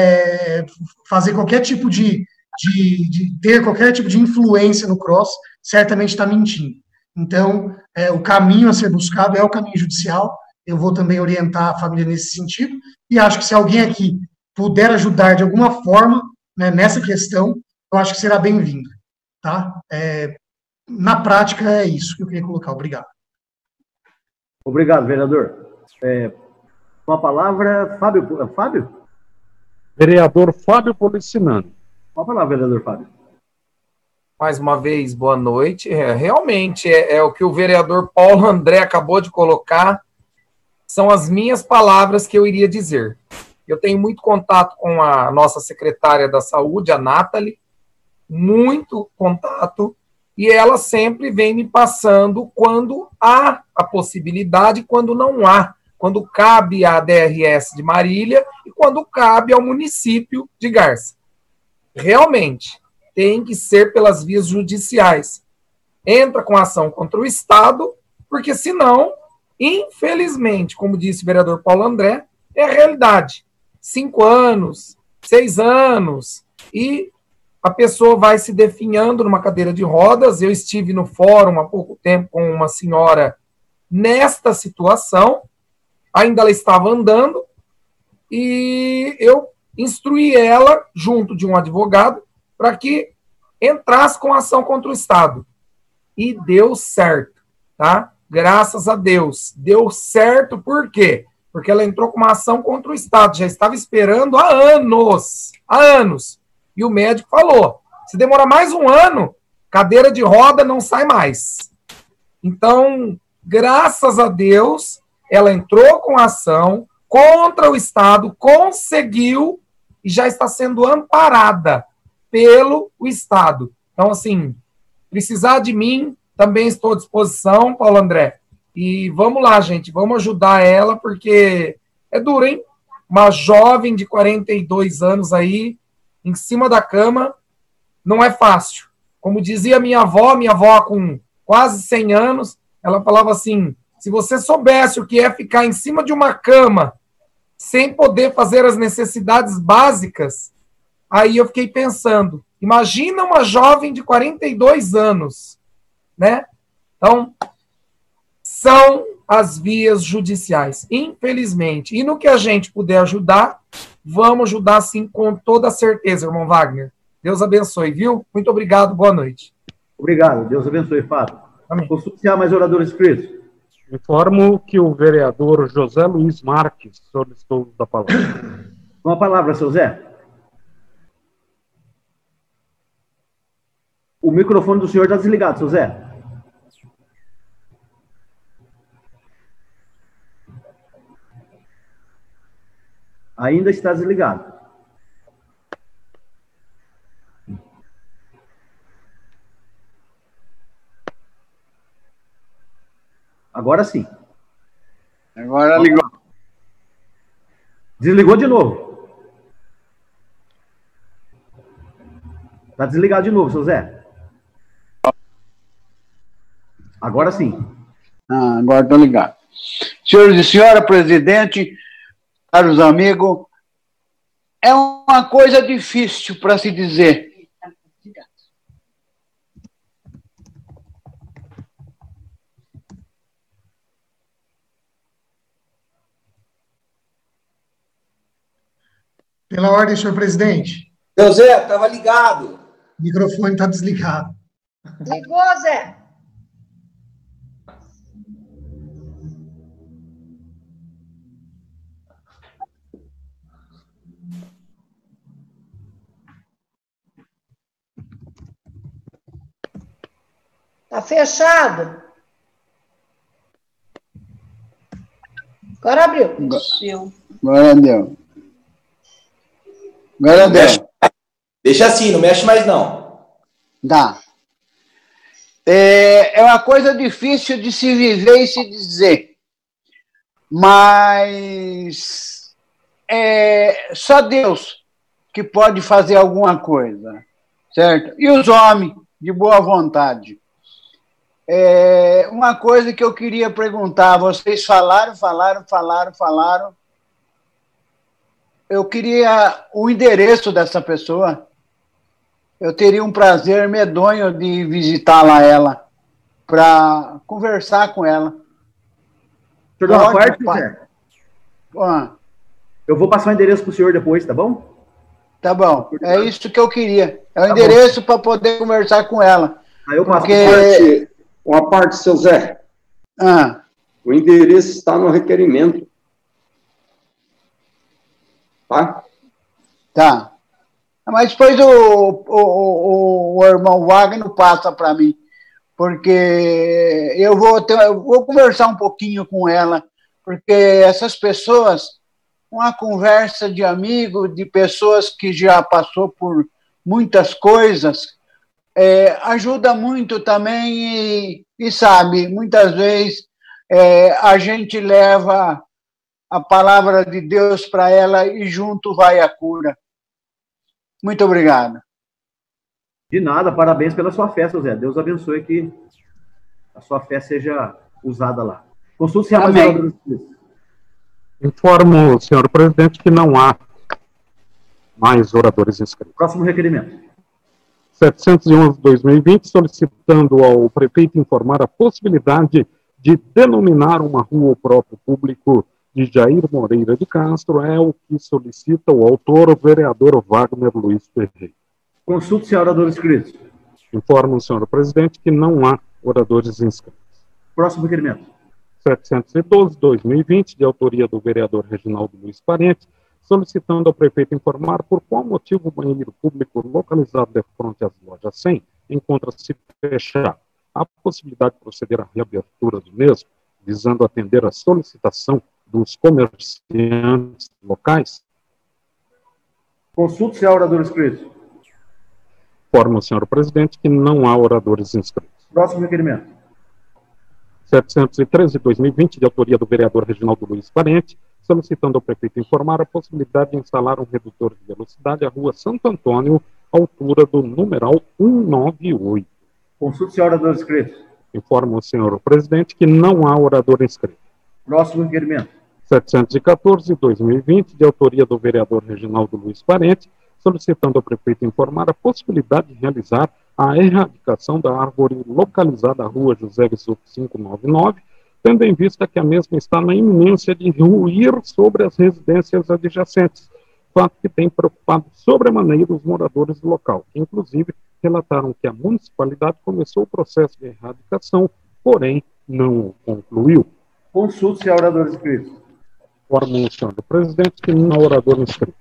fazer qualquer tipo de ter qualquer tipo de influência no cross, certamente está mentindo. Então, o caminho a ser buscado é o caminho judicial. Eu vou também orientar a família nesse sentido, e acho que se alguém aqui puder ajudar de alguma forma, né, nessa questão, eu acho que será bem-vindo, tá? Na prática, é isso que eu queria colocar. Obrigado. Obrigado, vereador. Com a palavra, Fábio? Vereador Fábio Policinani. Com a palavra, vereador Fábio. Mais uma vez, boa noite. Realmente, o que o vereador Paulo André acabou de colocar, são as minhas palavras que eu iria dizer. Eu tenho muito contato com a nossa secretária da Saúde, a Nathalie, muito contato, e ela sempre vem me passando quando há a possibilidade, quando não há, quando cabe à DRS de Marília e quando cabe ao município de Garça. Realmente, tem que ser pelas vias judiciais. Entra com ação contra o Estado, porque senão, infelizmente, como disse o vereador Paulo André, é a realidade. 5 anos, 6 anos, e a pessoa vai se definhando numa cadeira de rodas. Eu estive no fórum há pouco tempo com uma senhora nesta situação, ainda ela estava andando, e eu instruí ela, junto de um advogado, para que entrasse com ação contra o Estado. E deu certo, tá? Graças a Deus. Deu certo, por quê? Porque ela entrou com uma ação contra o Estado, já estava esperando há anos. E o médico falou, se demorar mais um ano, cadeira de roda não sai mais. Então, graças a Deus, ela entrou com ação contra o Estado, conseguiu e já está sendo amparada pelo Estado. Então, assim, precisar de mim, também estou à disposição, Paulo André. E vamos lá, gente, vamos ajudar ela, porque é duro, hein? Uma jovem de 42 anos aí, em cima da cama, não é fácil. Como dizia minha avó com quase 100 anos, ela falava assim, se você soubesse o que é ficar em cima de uma cama, sem poder fazer as necessidades básicas, aí eu fiquei pensando, imagina uma jovem de 42 anos, né? Então, são as vias judiciais, infelizmente. E no que a gente puder ajudar, vamos ajudar sim, com toda certeza, irmão Wagner. Deus abençoe, viu? Muito obrigado, boa noite. Obrigado, Deus abençoe, Fábio. Amém. Posso associar mais oradores inscritos? Informo que o vereador José Luiz Marques solicitou da palavra. Com a palavra, seu Zé. O microfone do senhor está desligado, seu Zé. Ainda está desligado. Agora sim. Agora ligou. Desligou de novo. Está desligado de novo, seu Zé. Agora sim. Agora estou ligado. Senhores e senhora, presidente, caros amigos, é uma coisa difícil para se dizer. Pela ordem, senhor presidente. Seu Zé, estava ligado. O microfone está desligado. Ligou, Zé? Tá fechado. Agora abriu. Agora deu. Agora deu. Deixa assim, não mexe mais não. Tá. É uma coisa difícil de se viver e se dizer. Mas é só Deus que pode fazer alguma coisa, certo? E os homens de boa vontade. Uma coisa que eu queria perguntar, vocês falaram. Eu queria o endereço dessa pessoa. Eu teria um prazer medonho de visitá-la, ela, para conversar com ela. Deixa eu dar uma parte, Zé? Eu vou passar o endereço para o senhor depois, tá bom? Tá bom, é isso que eu queria. É o endereço para poder conversar com ela. Aí eu passo uma parte, seu Zé. O endereço está no requerimento. Tá. Mas depois o irmão Wagner passa para mim, porque eu vou conversar um pouquinho com ela, porque essas pessoas, uma conversa de amigo, de pessoas que já passou por muitas coisas, ajuda muito também e sabe, muitas vezes a gente leva a palavra de Deus para ela e junto vai a cura. Muito obrigado. De nada, parabéns pela sua fé, seu Zé. Deus abençoe que a sua fé seja usada lá. Consulte-se a mais. Informo, senhor presidente, que não há mais oradores inscritos. Próximo requerimento. 711/2020, solicitando ao prefeito informar a possibilidade de denominar uma rua ao próprio público de Jair Moreira de Castro, é o que solicita o autor, o vereador Wagner Luiz Ferreira. Consulte-se a oradores inscritos. Informo, senhor presidente, que não há oradores inscritos. Próximo requerimento. 712/2020, de autoria do vereador Reginaldo Luiz Parente, solicitando ao prefeito informar por qual motivo o banheiro público localizado de frente às lojas 100 encontra-se fechado. Há possibilidade de proceder à reabertura do mesmo, visando atender a solicitação dos comerciantes locais? Consulte-se a orador inscrito. Informo, senhor presidente, que não há oradores inscritos. Próximo requerimento. 713/2020, de autoria do vereador Reginaldo Luiz Parente, solicitando ao prefeito informar a possibilidade de instalar um redutor de velocidade à rua Santo Antônio, altura do numeral 198. Consulte-se a orador inscrito. Informo, senhor presidente, que não há orador inscrito. Próximo requerimento. 714/2020, de autoria do vereador Reginaldo Luiz Parente, solicitando ao prefeito informar a possibilidade de realizar a erradicação da árvore localizada à rua José Visuto 599, tendo em vista que a mesma está na iminência de ruir sobre as residências adjacentes, fato que tem preocupado sobremaneira os moradores do local, que inclusive relataram que a municipalidade começou o processo de erradicação, porém não o concluiu. Consulte-se a orador inscrito. Informo, senhor presidente, que não há orador inscrito.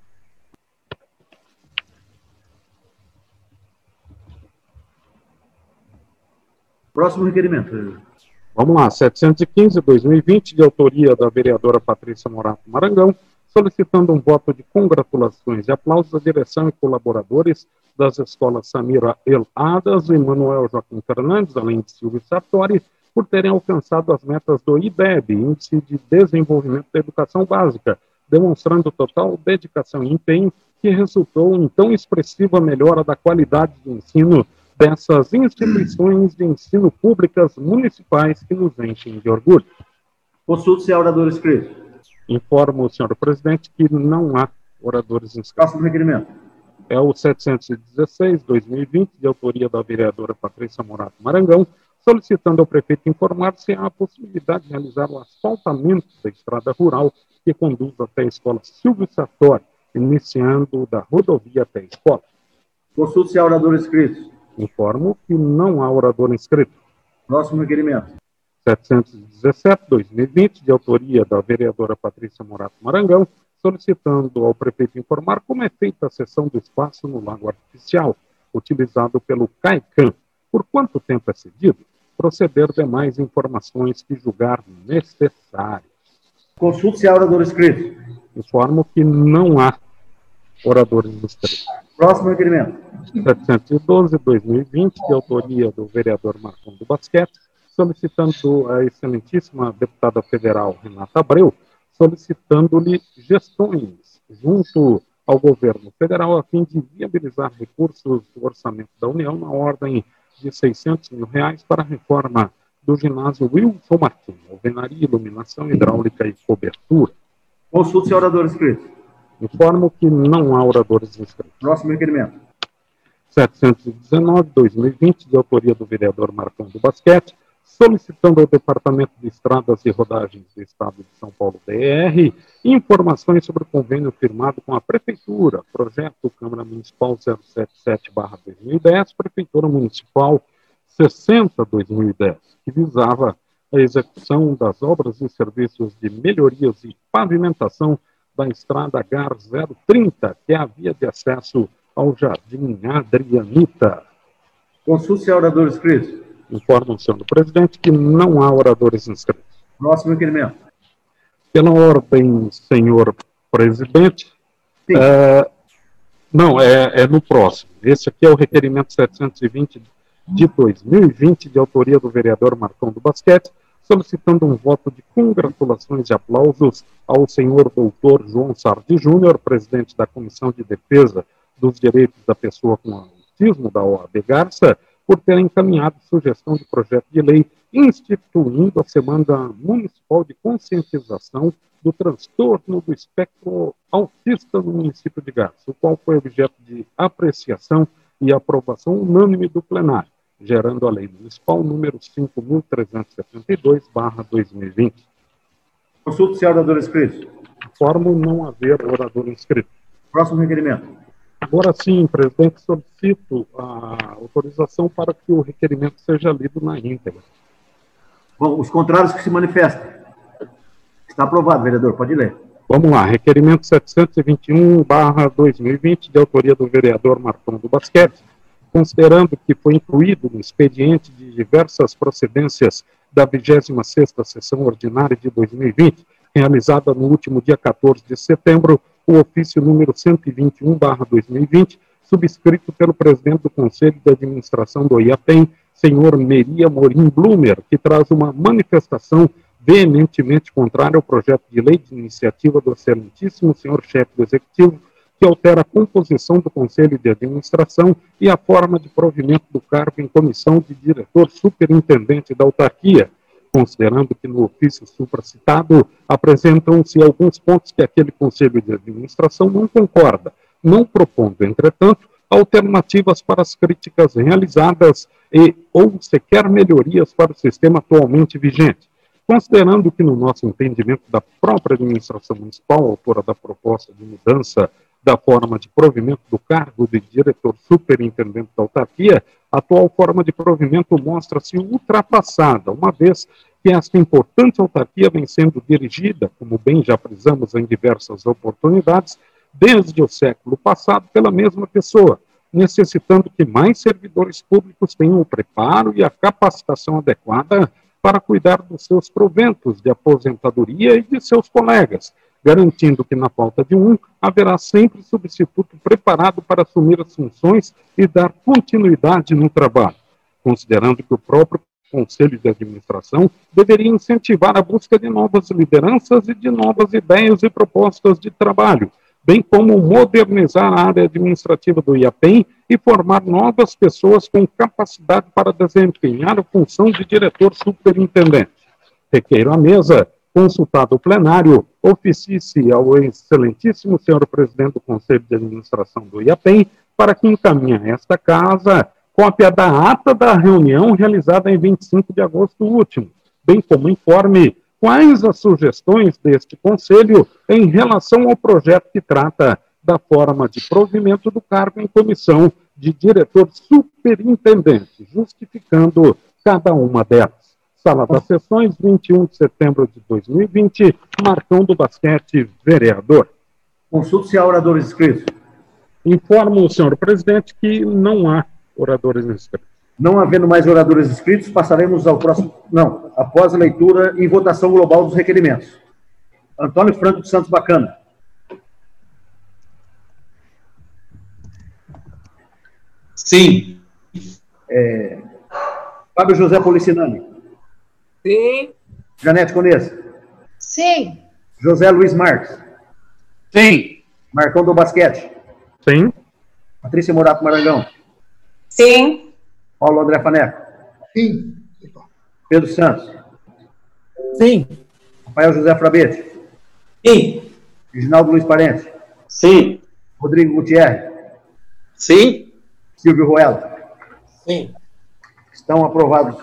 Próximo requerimento. Vamos lá, 715/2020, de autoria da vereadora Patrícia Morato Marangão, solicitando um voto de congratulações e aplausos à direção e colaboradores das escolas Samira El Adas e Manuel Joaquim Fernandes, além de Silvio Sartori, por terem alcançado as metas do IDEB, Índice de Desenvolvimento da Educação Básica, demonstrando total dedicação e empenho que resultou em tão expressiva melhora da qualidade de ensino dessas instituições de ensino públicas municipais que nos enchem de orgulho. Consulte-se a orador inscrito. Informo, senhor presidente, que não há oradores inscritos. Próximo requerimento. É o 716/2020, de autoria da vereadora Patrícia Morato Marangão, solicitando ao prefeito informar se há a possibilidade de realizar o asfaltamento da estrada rural que conduz até a escola Silvio Sartori, iniciando da rodovia até a escola. Consulte-se a orador inscrito. Informo que não há orador inscrito. Próximo requerimento. 717/2020, de autoria da vereadora Patrícia Morato Marangão, solicitando ao prefeito informar como é feita a cessão do espaço no lago artificial, utilizado pelo CAICAM, por quanto tempo é cedido, proceder demais informações que julgar necessárias. Consulte-se a orador inscrito. Informo que não há oradores inscritos. Próximo requerimento. 712/2020, de autoria do vereador Marcão do Basquete, solicitando a excelentíssima deputada federal Renata Abreu, solicitando-lhe gestões junto ao governo federal a fim de viabilizar recursos do orçamento da União na ordem de R$600.000 para a reforma do ginásio Wilson Martins, alvenaria, iluminação, hidráulica e cobertura. Consulte se há oradores inscritos. Informo que não há oradores inscritos. Próximo requerimento. 719/2020, de autoria do vereador Marcão do Basquete, solicitando ao Departamento de Estradas e Rodagens do Estado de São Paulo, DR, informações sobre o convênio firmado com a Prefeitura, projeto Câmara Municipal 077/2010, Prefeitura Municipal 60/2010, que visava a execução das obras e serviços de melhorias e pavimentação da estrada GAR 030, que é a via de acesso ao Jardim Adrianita. Consulte se há oradores inscritos. Informo, senhor presidente, que não há oradores inscritos. Próximo requerimento. Pela ordem, senhor presidente. Não, é no próximo. Esse aqui é o requerimento 720 de 2020, de autoria do vereador Marcão do Basquete, solicitando um voto de congratulações e aplausos ao senhor doutor João Sardi Júnior, presidente da Comissão de Defesa dos Direitos da Pessoa com Autismo da OAB Garça, por ter encaminhado sugestão de projeto de lei instituindo a Semana Municipal de Conscientização do Transtorno do Espectro Autista no município de Garça, o qual foi objeto de apreciação e aprovação unânime do plenário, gerando a Lei Municipal número 5.372/2020. Consulte se há oradores inscritos. Informo não haver orador inscrito. Próximo requerimento. Agora sim, presidente, solicito a autorização para que o requerimento seja lido na íntegra. Bom, os contrários que se manifestem. Está aprovado, vereador, pode ler. Vamos lá, requerimento 721/2020, de autoria do vereador Marcão do Basquete, considerando que foi incluído no expediente de diversas procedências da 26ª Sessão Ordinária de 2020, realizada no último dia 14 de setembro, o ofício número 121/2020, subscrito pelo presidente do Conselho de Administração do IAPEM, senhor Meria Morim Blumer, que traz uma manifestação veementemente contrária ao projeto de lei de iniciativa do excelentíssimo senhor chefe do Executivo, que altera a composição do Conselho de Administração e a forma de provimento do cargo em comissão de diretor superintendente da autarquia, considerando que no ofício supracitado apresentam-se alguns pontos que aquele Conselho de Administração não concorda, não propondo, entretanto, alternativas para as críticas realizadas ou sequer melhorias para o sistema atualmente vigente. Considerando que, no nosso entendimento da própria administração municipal, autora da proposta de mudança da forma de provimento do cargo de diretor superintendente da autarquia, a atual forma de provimento mostra-se ultrapassada, uma vez que esta importante autarquia vem sendo dirigida, como bem já frisamos em diversas oportunidades, desde o século passado pela mesma pessoa, necessitando que mais servidores públicos tenham o preparo e a capacitação adequada para cuidar dos seus proventos de aposentadoria e de seus colegas, garantindo que, na falta de um, haverá sempre substituto preparado para assumir as funções e dar continuidade no trabalho, considerando que o próprio Conselho de Administração deveria incentivar a busca de novas lideranças e de novas ideias e propostas de trabalho, bem como modernizar a área administrativa do IAPEM e formar novas pessoas com capacidade para desempenhar a função de diretor superintendente. Requeiro à mesa, consultado o plenário, oficie-se ao excelentíssimo senhor presidente do Conselho de Administração do IAPEM para que encaminhe a esta casa cópia da ata da reunião realizada em 25 de agosto último, bem como informe quais as sugestões deste Conselho em relação ao projeto que trata da forma de provimento do cargo em comissão de diretor superintendente, justificando cada uma delas. Sala das Sessões, 21 de setembro de 2020, Marcão do Basquete, vereador. Consulte se há oradores inscritos. Informo o senhor presidente que não há oradores inscritos. Não havendo mais oradores inscritos, passaremos ao próximo... Não, após a leitura e votação global dos requerimentos. Antônio Franco dos Santos Bacana. Sim. Fábio José Policinani. Sim. Janete Conesa. Sim. José Luiz Marques. Sim. Marcão do Basquete. Sim. Patrícia Morato Marangão. Sim. Paulo André Faneco. Sim. Pedro Santos. Sim. Rafael José Frabete. Sim. Reginaldo Luiz Parente. Sim. Rodrigo Gutierrez. Sim. Silvio Ruela. Sim. Estão aprovados.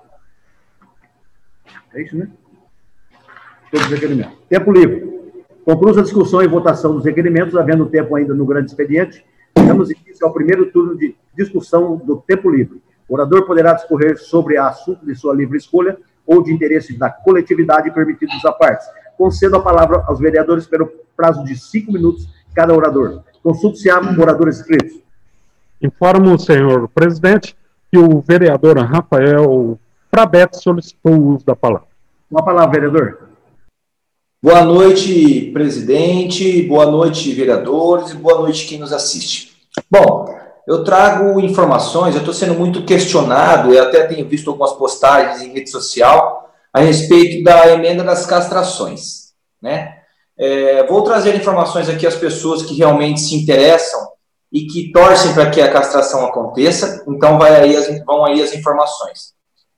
É isso, né? Todos os requerimentos. Tempo livre. Conclusa a discussão e votação dos requerimentos, havendo tempo ainda no grande expediente. Damos início ao primeiro turno de discussão do tempo livre. O orador poderá discorrer sobre assunto de sua livre escolha ou de interesse da coletividade permitidos à parte. Concedo a palavra aos vereadores pelo prazo de 5 minutos cada orador. Consulte-se a oradores inscritos. Informo o senhor presidente que o vereador Rafael Frabete solicitou o uso da palavra. Com a palavra, vereador. Boa noite, presidente, boa noite, vereadores, e boa noite quem nos assiste. Bom, eu trago informações, eu estou sendo muito questionado, eu até tenho visto algumas postagens em rede social a respeito da emenda das castrações, né? Vou trazer informações aqui às pessoas que realmente se interessam e que torcem para que a castração aconteça, então vão aí as informações.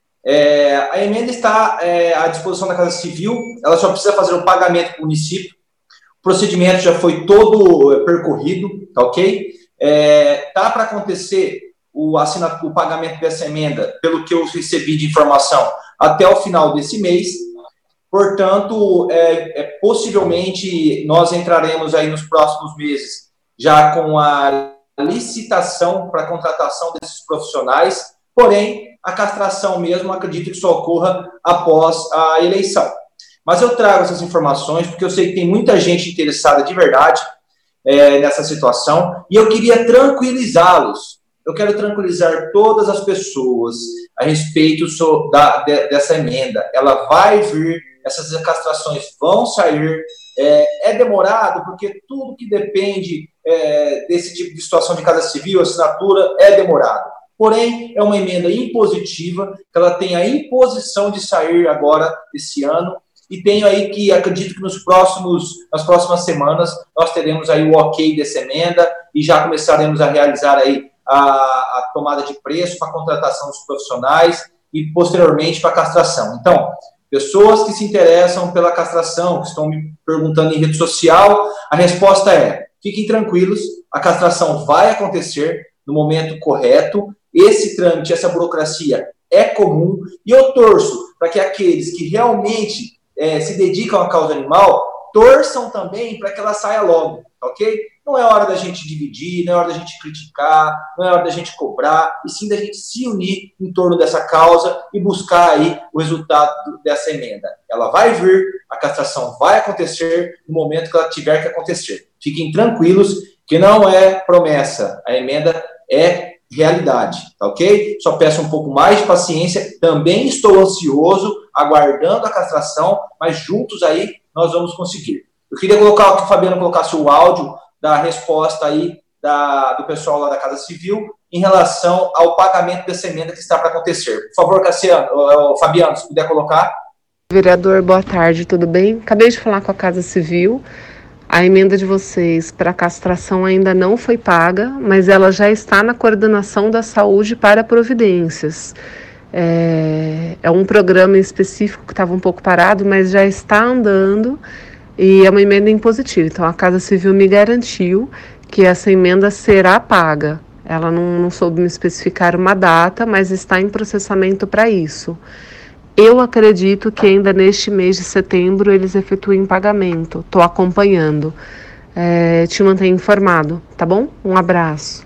A emenda está à disposição da Casa Civil, ela só precisa fazer o pagamento para o município, o procedimento já foi todo percorrido, tá ok? Tá para acontecer o pagamento dessa emenda, pelo que eu recebi de informação, até o final desse mês, portanto, possivelmente nós entraremos aí nos próximos meses já com a licitação para a contratação desses profissionais, porém, a castração mesmo, acredito que só ocorra após a eleição. Mas eu trago essas informações porque eu sei que tem muita gente interessada de verdade nessa situação e eu queria tranquilizá-los. Eu quero tranquilizar todas as pessoas a respeito dessa emenda. Ela vai vir, essas castrações vão sair. É demorado porque tudo que depende desse tipo de situação de Casa Civil, assinatura, é demorado. Porém, é uma emenda impositiva, que ela tem a imposição de sair agora, esse ano, e tenho aí que, acredito que nas próximas semanas, nós teremos aí o ok dessa emenda, e já começaremos a realizar aí a tomada de preço para a contratação dos profissionais, e posteriormente para a castração. Então, pessoas que se interessam pela castração, que estão me perguntando em rede social, a resposta é, fiquem tranquilos, a castração vai acontecer no momento correto. Esse trâmite, essa burocracia é comum e eu torço para que aqueles que realmente se dedicam à causa animal torçam também para que ela saia logo, ok? Não é hora da gente dividir, não é hora da gente criticar, não é hora da gente cobrar, e sim da gente se unir em torno dessa causa e buscar aí o resultado dessa emenda. Ela vai vir, a castração vai acontecer no momento que ela tiver que acontecer. Fiquem tranquilos que não é promessa, a emenda é realidade, tá ok? Só peço um pouco mais de paciência, também estou ansioso, aguardando a castração, mas juntos aí nós vamos conseguir. Eu queria que o Fabiano colocasse o áudio da resposta aí do pessoal lá da Casa Civil em relação ao pagamento dessa emenda que está para acontecer. Por favor, Fabiano, se puder colocar. Vereador, boa tarde, tudo bem? Acabei de falar com a Casa Civil. A emenda de vocês para castração ainda não foi paga, mas ela já está na coordenação da saúde para providências. É um programa específico que estava um pouco parado, mas já está andando e é uma emenda impositiva. Então, a Casa Civil me garantiu que essa emenda será paga. Ela não soube me especificar uma data, mas está em processamento para isso. Eu acredito que ainda neste mês de setembro eles efetuem pagamento. Estou acompanhando. Te mantenho informado, tá bom? Um abraço.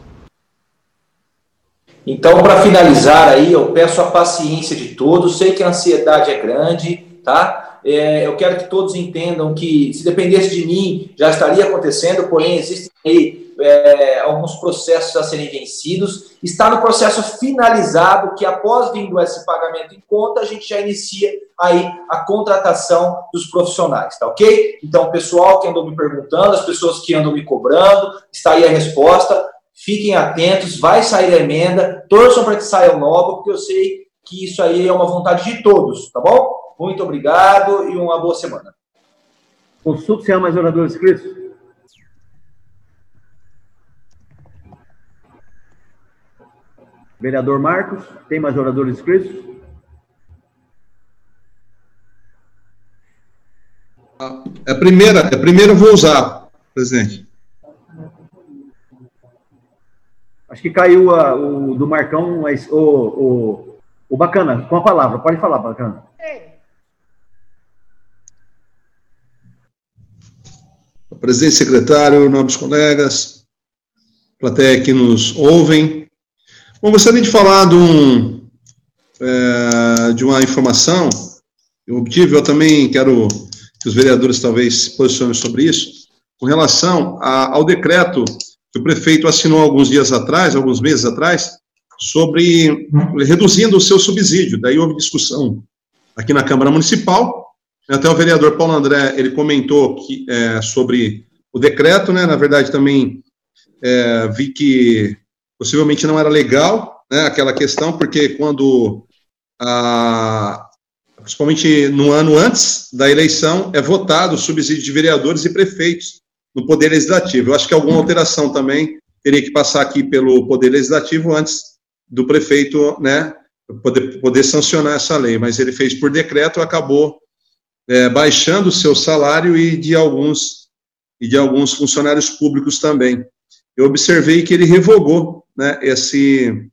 Então, para finalizar aí, eu peço a paciência de todos. Sei que a ansiedade é grande, tá? Eu quero que todos entendam que, se dependesse de mim, já estaria acontecendo, porém, existem aí alguns processos a serem vencidos. Está no processo finalizado, que após vindo esse pagamento em conta, a gente já inicia aí a contratação dos profissionais, tá ok? Então, o pessoal que andou me perguntando, as pessoas que andam me cobrando, está aí a resposta. Fiquem atentos, vai sair a emenda, torçam para que saia logo, porque eu sei que isso aí é uma vontade de todos, tá bom? Muito obrigado e uma boa semana. Consulte se há mais oradores inscritos. Vereador Marcos, tem mais oradores inscritos? A primeira eu vou usar, presidente. Acho que caiu o do Marcão, mas o Bacana, com a palavra. Pode falar, Bacana. Presidente, secretário, nobres colegas, plateia que nos ouvem. Bom, gostaria de falar de uma informação que eu obtive. Eu também quero que os vereadores talvez se posicionem sobre isso, com relação ao decreto que o prefeito assinou alguns meses atrás, sobre reduzindo o seu subsídio. Daí houve discussão aqui na Câmara Municipal. Até o vereador Paulo André, ele comentou sobre o decreto, né? Na verdade, também vi que possivelmente não era legal, né, aquela questão, porque quando, principalmente no ano antes da eleição, é votado o subsídio de vereadores e prefeitos no Poder Legislativo. Eu acho que alguma alteração também teria que passar aqui pelo Poder Legislativo antes do prefeito, né, poder sancionar essa lei, mas ele fez por decreto e acabou baixando o seu salário e de alguns funcionários públicos também. Eu observei que ele revogou, né, esse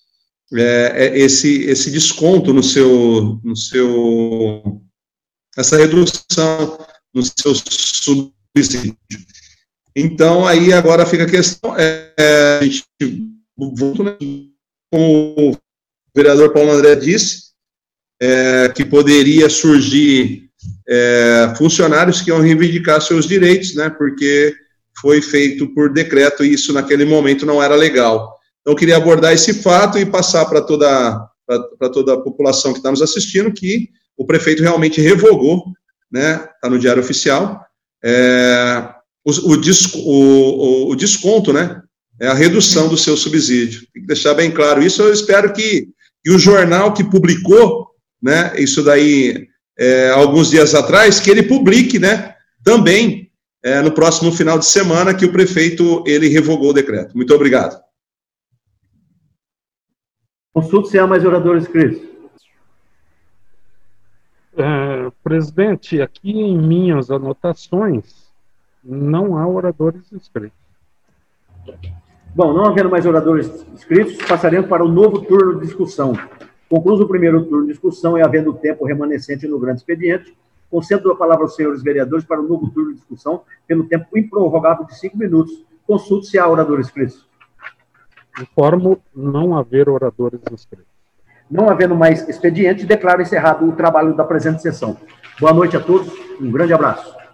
desconto essa redução no seu subsídio. Então, aí agora fica a questão, a gente volta, né, como o vereador Paulo André disse, que poderia surgir funcionários que iam reivindicar seus direitos, né, porque foi feito por decreto e isso naquele momento não era legal. Então, eu queria abordar esse fato e passar para toda a população que está nos assistindo que o prefeito realmente revogou, né, está no Diário Oficial, o desconto, né, a redução do seu subsídio. Tem que deixar bem claro isso. Eu espero que o jornal que publicou, né, isso daí alguns dias atrás, que ele publique, né, também no próximo final de semana que o prefeito ele revogou o decreto. Muito obrigado. Consulte se há mais oradores inscritos. Presidente, aqui em minhas anotações não há oradores inscritos. Bom, não havendo mais oradores inscritos, passaremos para o novo turno de discussão. Concluído o primeiro turno de discussão e havendo tempo remanescente no grande expediente, concedo a palavra aos senhores vereadores para o novo turno de discussão pelo tempo improrrogável de 5 minutos. Consulte se há oradores inscritos. Informo não haver oradores inscritos. Não havendo mais expediente, declaro encerrado o trabalho da presente sessão. Boa noite a todos, um grande abraço.